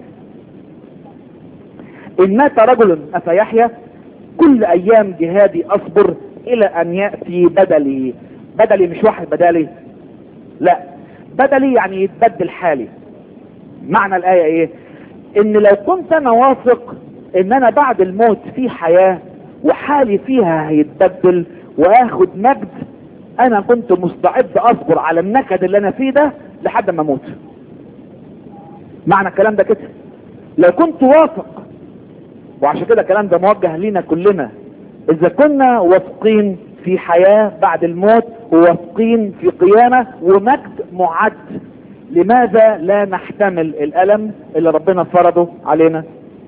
[SPEAKER 3] ان مات رجل افيحيا كل ايام جهادي اصبر الى ان يأتي بدلي. بدلي مش واحد بدالي، لا، بدلي يعني يتبدل حالي. معنى الايه ايه؟ ان لو كنت انا واثق ان انا بعد الموت في حياة وحالي فيها هيتبدل واخد مجد، انا كنت مستعد اصبر على النكد اللي انا فيه ده لحد ما اموت. معنى الكلام ده كده، لو كنت واثق. وعشان كده الكلام ده موجه لينا كلنا، اذا كنا واثقين في حياة بعد الموت وواثقين في قيامة ومجد معد، لماذا لا نحتمل الالم اللي ربنا فرضه علينا؟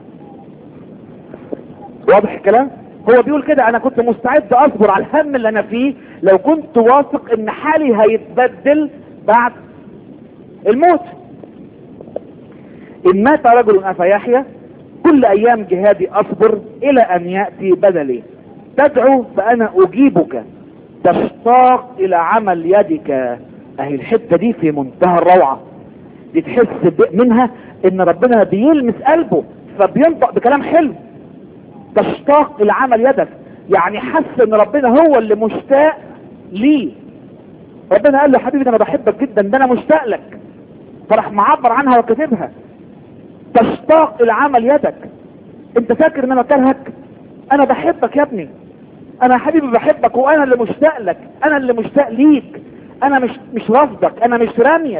[SPEAKER 3] واضح الكلام؟ هو بيقول كده انا كنت مستعد اصبر على الهم اللي انا فيه لو كنت واثق ان حالي هيتبدل بعد الموت. ان مات رجل افيحيا كل ايام جهادي اصبر الى ان يأتي بدلي. تدعو فانا اجيبك، تشتاق الى عمل يدك. اهي الحتة دي في منتهى الروعة، دي تحس منها ان ربنا بيلمس قلبه فبينطق بكلام حلو. تشتاق الى عمل يدك، يعني حس ان ربنا هو اللي مشتاق ليه. ربنا قال له حبيبي ده انا بحبك جدا، ده انا مشتاق لك، فراح معبر عنها وكتبها. تشتاق الى عمل يدك. انت فاكر ان انا كرهك؟ انا بحبك يا ابني، انا يا حبيبي بحبك وانا اللي مشتاق لك، انا اللي مشتاق ليك، انا مش رافضك، انا مش راميك.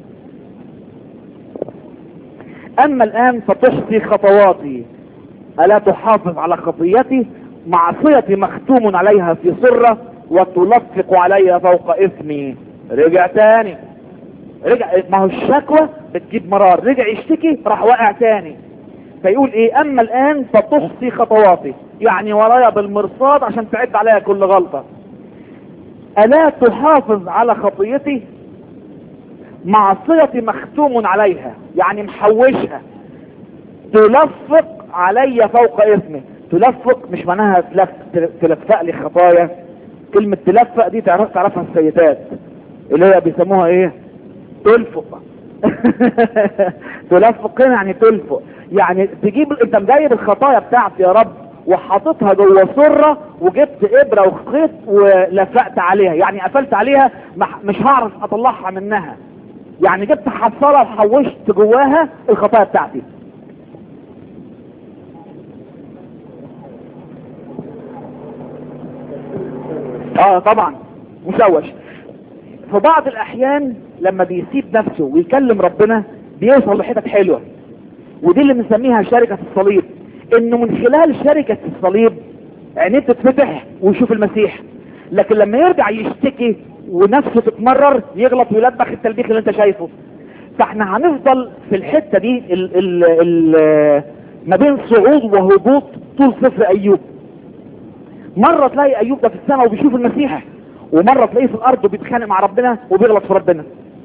[SPEAKER 3] اما الان فتحصي خطواتي، الا تحافظ على خطيتي؟ معصيتي مختوم عليها في سرة وتلفق علي فوق اثمي. رجع تاني، رجع، ما هو الشكوى بتجيب مرار، رجع يشتكي راح واقع تاني. فيقول ايه؟ اما الان فتحصي خطواتي، يعني ورايا بالمرصاد عشان تعد عليها كل غلطة. الا تحافظ على خطيتي؟ معصيتي مختوم عليها. يعني محوشها. تلفق علي فوق اسمي. تلفق مش معناها تلفق لي خطايا. كلمة تلفق دي تعرفها السيدات اللي هي بيسموها ايه؟ تلفق. تلفق هنا يعني تلفق، يعني تجيب انت مجايب الخطايا بتاعتي يا رب وحطيتها جوه سرة وجبت ابرة وخيط ولفقت عليها، يعني قفلت عليها مش هعرف اطلعها منها. يعني جبت حصالة وحوشت جواها الخطايا بتاعتي. طبعا مشوش. في بعض الاحيان لما بيسيب نفسه ويكلم ربنا بيوصل لحتت حلوة، ودي اللي بنسميها شركة الصليب. انه من خلال شركة الصليب عينيه تتفتح ويشوف المسيح. لكن لما يرجع يشتكي ونفسه تتمرر يغلط ويلبخ التلبيخ اللي انت شايفه. فاحنا هنفضل في الحتة دي ما بين صعود وهبوط طول سفر ايوب. مرة تلاقي ايوب ده في السماء وبيشوف المسيح، ومرة تلاقيه في الارض وبيتخانق مع ربنا وبيغلط في ربنا.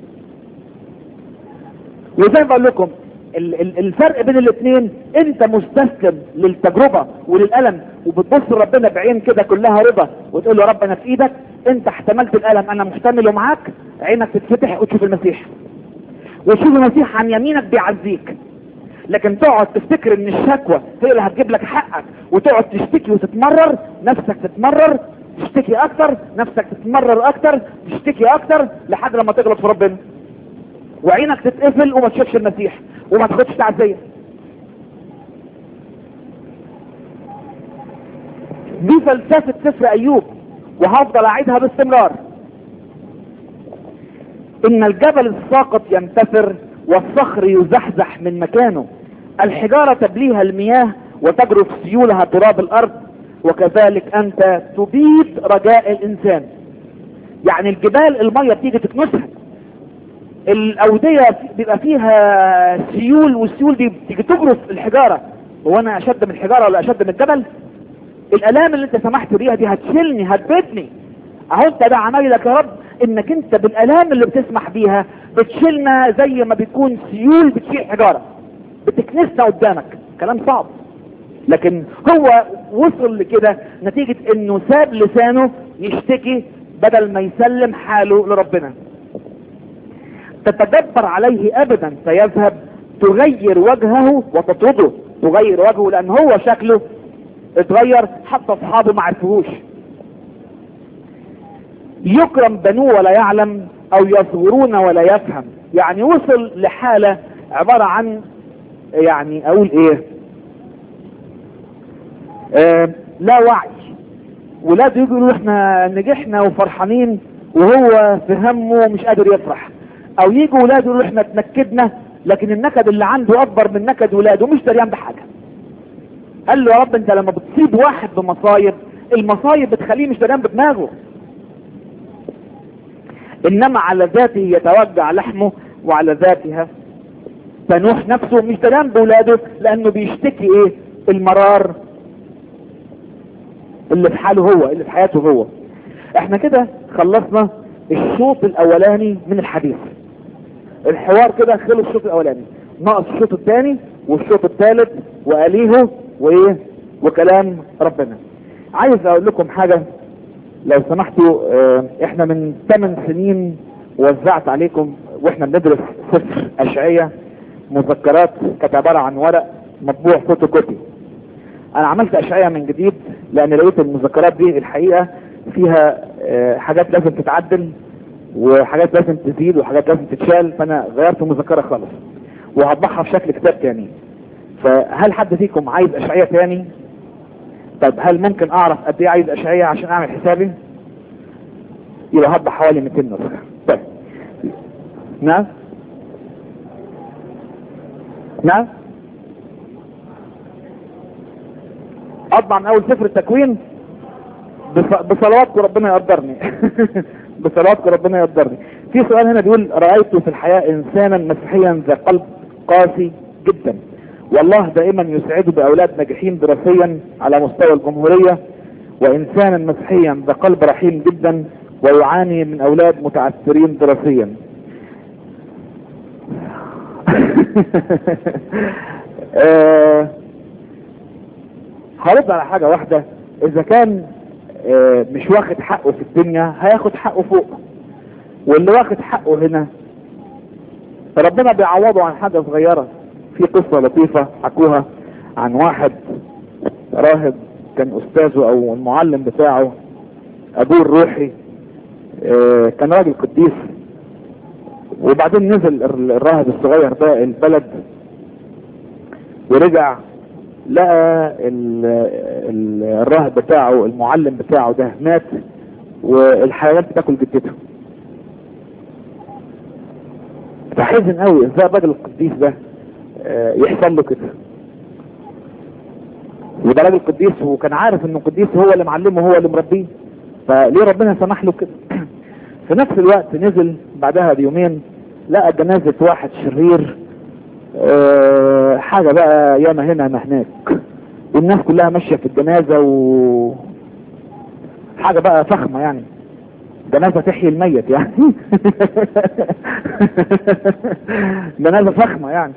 [SPEAKER 3] وزي ما بقول لكم الفرق بين الاثنين، انت مستسلم للتجربة وللألم وبتبص لربنا بعين كده كلها رضا وتقول له رب انا في ايدك، انت احتملت الألم انا محتمله معاك، عينك تتفتح وتشوف المسيح، وتشوف المسيح عن يمينك بيعزيك. لكن تقعد تفتكر ان الشكوى هي اللي هتجيب لك حقك وتقعد تشتكي وتتمرر، نفسك تتمرر، تشتكي اكتر، نفسك تتمرر اكتر، تشتكي اكتر لحد لما تغلط في ربنا وعينك تتقفل وما تشوفش المسيح وما تاخدش تعزية. دي فلسفة سفر ايوب وهفضل اعيدها باستمرار. ان الجبل الساقط ينتثر والصخر يزحزح من مكانه، الحجارة تبليها المياه وتجرف سيولها تراب الارض، وكذلك انت تبيد رجاء الانسان. يعني الجبال المية بتيجي تكنسها، الاودية بيبقى فيها سيول والسيول دي بتيجي تجرف الحجارة. هو انا اشد من الحجارة ولا اشد من الجبل؟ الالام اللي انت سمحت بيها دي هتشيلني هتبدني. اهو انت ده عمايلك يا رب، انك انت بالالام اللي بتسمح بيها بتشيلنا زي ما بتكون سيول بتشيل حجارة، بتكنسنا قدامك. كلام صعب، لكن هو وصل لكده نتيجة انه ساب لسانه يشتكي بدل ما يسلم حاله لربنا. تتدبر عليه ابدا فيذهب، تغير وجهه وتطرده. تغير وجهه لان هو شكله اتغير، حتى اصحابه ما عرفوش. يكرم بنوه ولا يعلم، او يصغرون ولا يفهم. يعني وصل لحالة عبارة عن يعني اقول ايه لا وعي. ولاده يقولوا احنا نجحنا وفرحانين وهو في همه مش قادر يفرح، او يجوا ولاده يقولوا احنا اتنكدنا لكن النكد اللي عنده اكبر من نكد ولاده مش دريان بحاجة. قال له يا رب انت لما بتصيب واحد بمصايب، المصايب بتخليه مش دريان بدماغه، انما على ذاته يتوجع لحمه وعلى ذاتها تنوح نفسه. مش دريان بولاده لانه بيشتكي ايه؟ المرار اللي في حاله هو، اللي في حياته هو. احنا كده خلصنا الشوط الاولاني من الحديث. الحوار كده خلص الشوط الاولاني، ناقص الشوط الثاني والشوط الثالث واليه وايه وكلام ربنا. عايز اقول لكم حاجة لو سمحتوا. احنا من 8 سنين وزعت عليكم واحنا بندرس سفر اشعية مذكرات، كانت عبارة عن ورق مطبوع فوتوكوبي. انا عملت اشعية من جديد لان لقيت المذكرات دي الحقيقة فيها حاجات لازم تتعدل وحاجات لازم تزيد وحاجات لازم تتشال، فانا غيرت المذكرة خالص وهطبعها في شكل كتاب تاني. فهل حد فيكم عايز اشعية تاني؟ طب هل ممكن اعرف قد ايه عايز اشعية عشان اعمل حسابي؟ يبقى هطبع حوالي 200 نسخة. طيب نعم نعم اطبع من اول سفر التكوين. بصلواتكم ربنا يقدرني. بصلواتكم ربنا يقدرني. في سؤال هنا بيقول رأيت في الحياة انسانا مسيحيا ذا قلب قاسي جدا، والله دائما يسعده باولاد ناجحين دراسيا على مستوى الجمهورية، وانسانا مسيحيا ذا قلب رحيم جدا ويعاني من اولاد متعثرين دراسيا. هرد على حاجة واحدة. اذا كان مش واخد حقه في الدنيا هياخد حقه فوق، واللي واخد حقه هنا ربنا بيعوضه عن حاجة صغيرة. في قصة لطيفة حكوها عن واحد راهب كان استاذه او المعلم بتاعه ابوه الروحي كان راجل قديس، وبعدين نزل الراهب الصغير ده البلد ورجع لقى الراهب بتاعه المعلم بتاعه ده مات والحيوانات بتاكل جدته. فحزن قوي ازاي الراجل القديس ده يحصل له كده، وده راجل قديس وكان عارف انه قديس، هو اللي معلمه هو اللي مربيه، فليه ربنا سمح له كده؟ في نفس الوقت نزل بعدها بيومين لقى جنازة واحد شرير، حاجة بقى ياما هنا ما هناك، والناس كلها ماشية في الجنازة حاجة بقى فخمة يعني، جنازة تحيي الميت يعني جنازة فخمة يعني.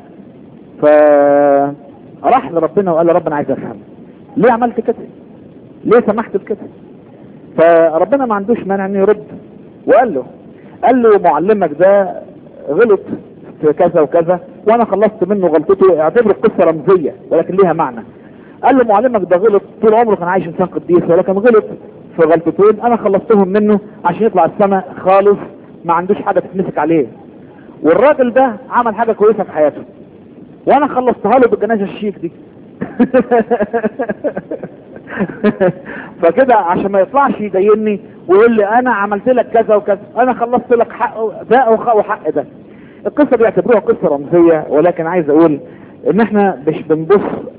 [SPEAKER 3] فراح لربنا وقال له ربنا عايز افهم ليه عملت كده، ليه سمحت بكده؟ فربنا ما عندوش مانع انه يرد، وقال له معلمك ده غلط في كذا وكذا وانا خلصت منه غلطته، اعتبر القصة رمزية ولكن ليها معنى. قال له معلمك ده غلط طول عمره كان عايش انسان قديس، ولكن غلط في غلطتين انا خلصتهم منه عشان يطلع السماء خالص ما عندوش حاجة تتمسك عليه، والراجل ده عمل حاجة كويسة في حياته وانا خلصتها له بالجنازة الشيك دي فكده عشان ما يطلعش يديني ويقول لي انا عملت لك كذا وكذا، انا خلصت لك حق ده وحق ده. القصة دي اعتبروها قصة رمزية، ولكن عايز اقول ان احنا مش بنبص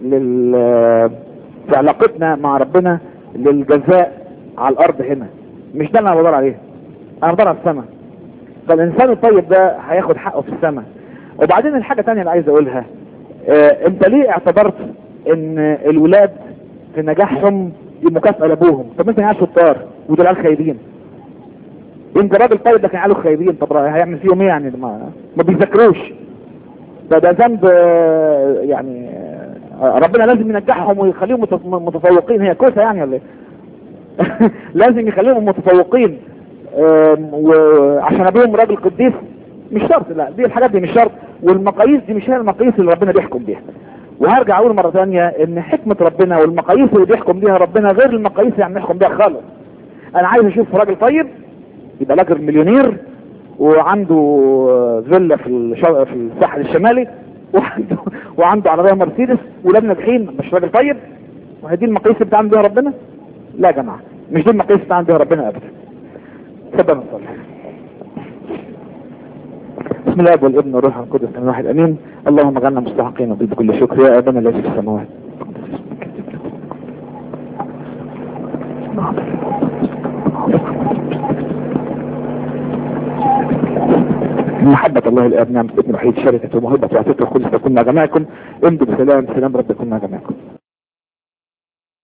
[SPEAKER 3] في علاقتنا مع ربنا للجزاء على الارض هنا، مش ده اللي انا بدور عليه، انا بدور على السماء. فالانسان الطيب ده هياخد حقه في السماء. وبعدين الحاجة تانية اللي عايز اقولها، انت ليه اعتبرت ان الولاد في نجاحهم دي مكافأة لابوهم؟ طب انت عيال شطار ودول عيال خايبين، انت راجل طيب لكن عياله خايبين، طب هيعمل فيهم ايه يعني؟ ما بيذاكروش، ده ذنب يعني. ربنا لازم ينجحهم ويخليهم متفوقين، هي كوسه يعني ولا ايه؟ لازم يخليهم متفوقين وعشان ابوهم راجل قديس؟ مش شرط، لا دي الحاجات دي مش شرط، والمقاييس دي مش هي المقاييس اللي ربنا بيحكم بيها. وهرجع اقول مرة ثانية ان حكمة ربنا والمقاييس اللي بيحكم بيها ربنا غير المقاييس اللي عم يحكم بيها خالص. انا عايز اشوف راجل طيب يبقى راجل مليونير وعنده فيلا في الساحل الشمالي وعنده عربية مرسيدس ولاد ناجحين، مش راجل طيب؟ وهذه المقاييس اللي بتعمل بيها ربنا؟ لا يا جماعة، مش دي المقاييس اللي بتعمل بيها ربنا ابدا. تفضل نصلي. بسم الله والابن والروح القدس من واحد امين. اللهم اجعلنا مستحقين بكل شكر يا ابانا الذي في السماوات. محبة الله الاب نعمة ابن الوحيد شركة ومحبة وعطية القدس تكون مع جميعكم. امضوا بسلام، سلام رب يكون مع جميعكم.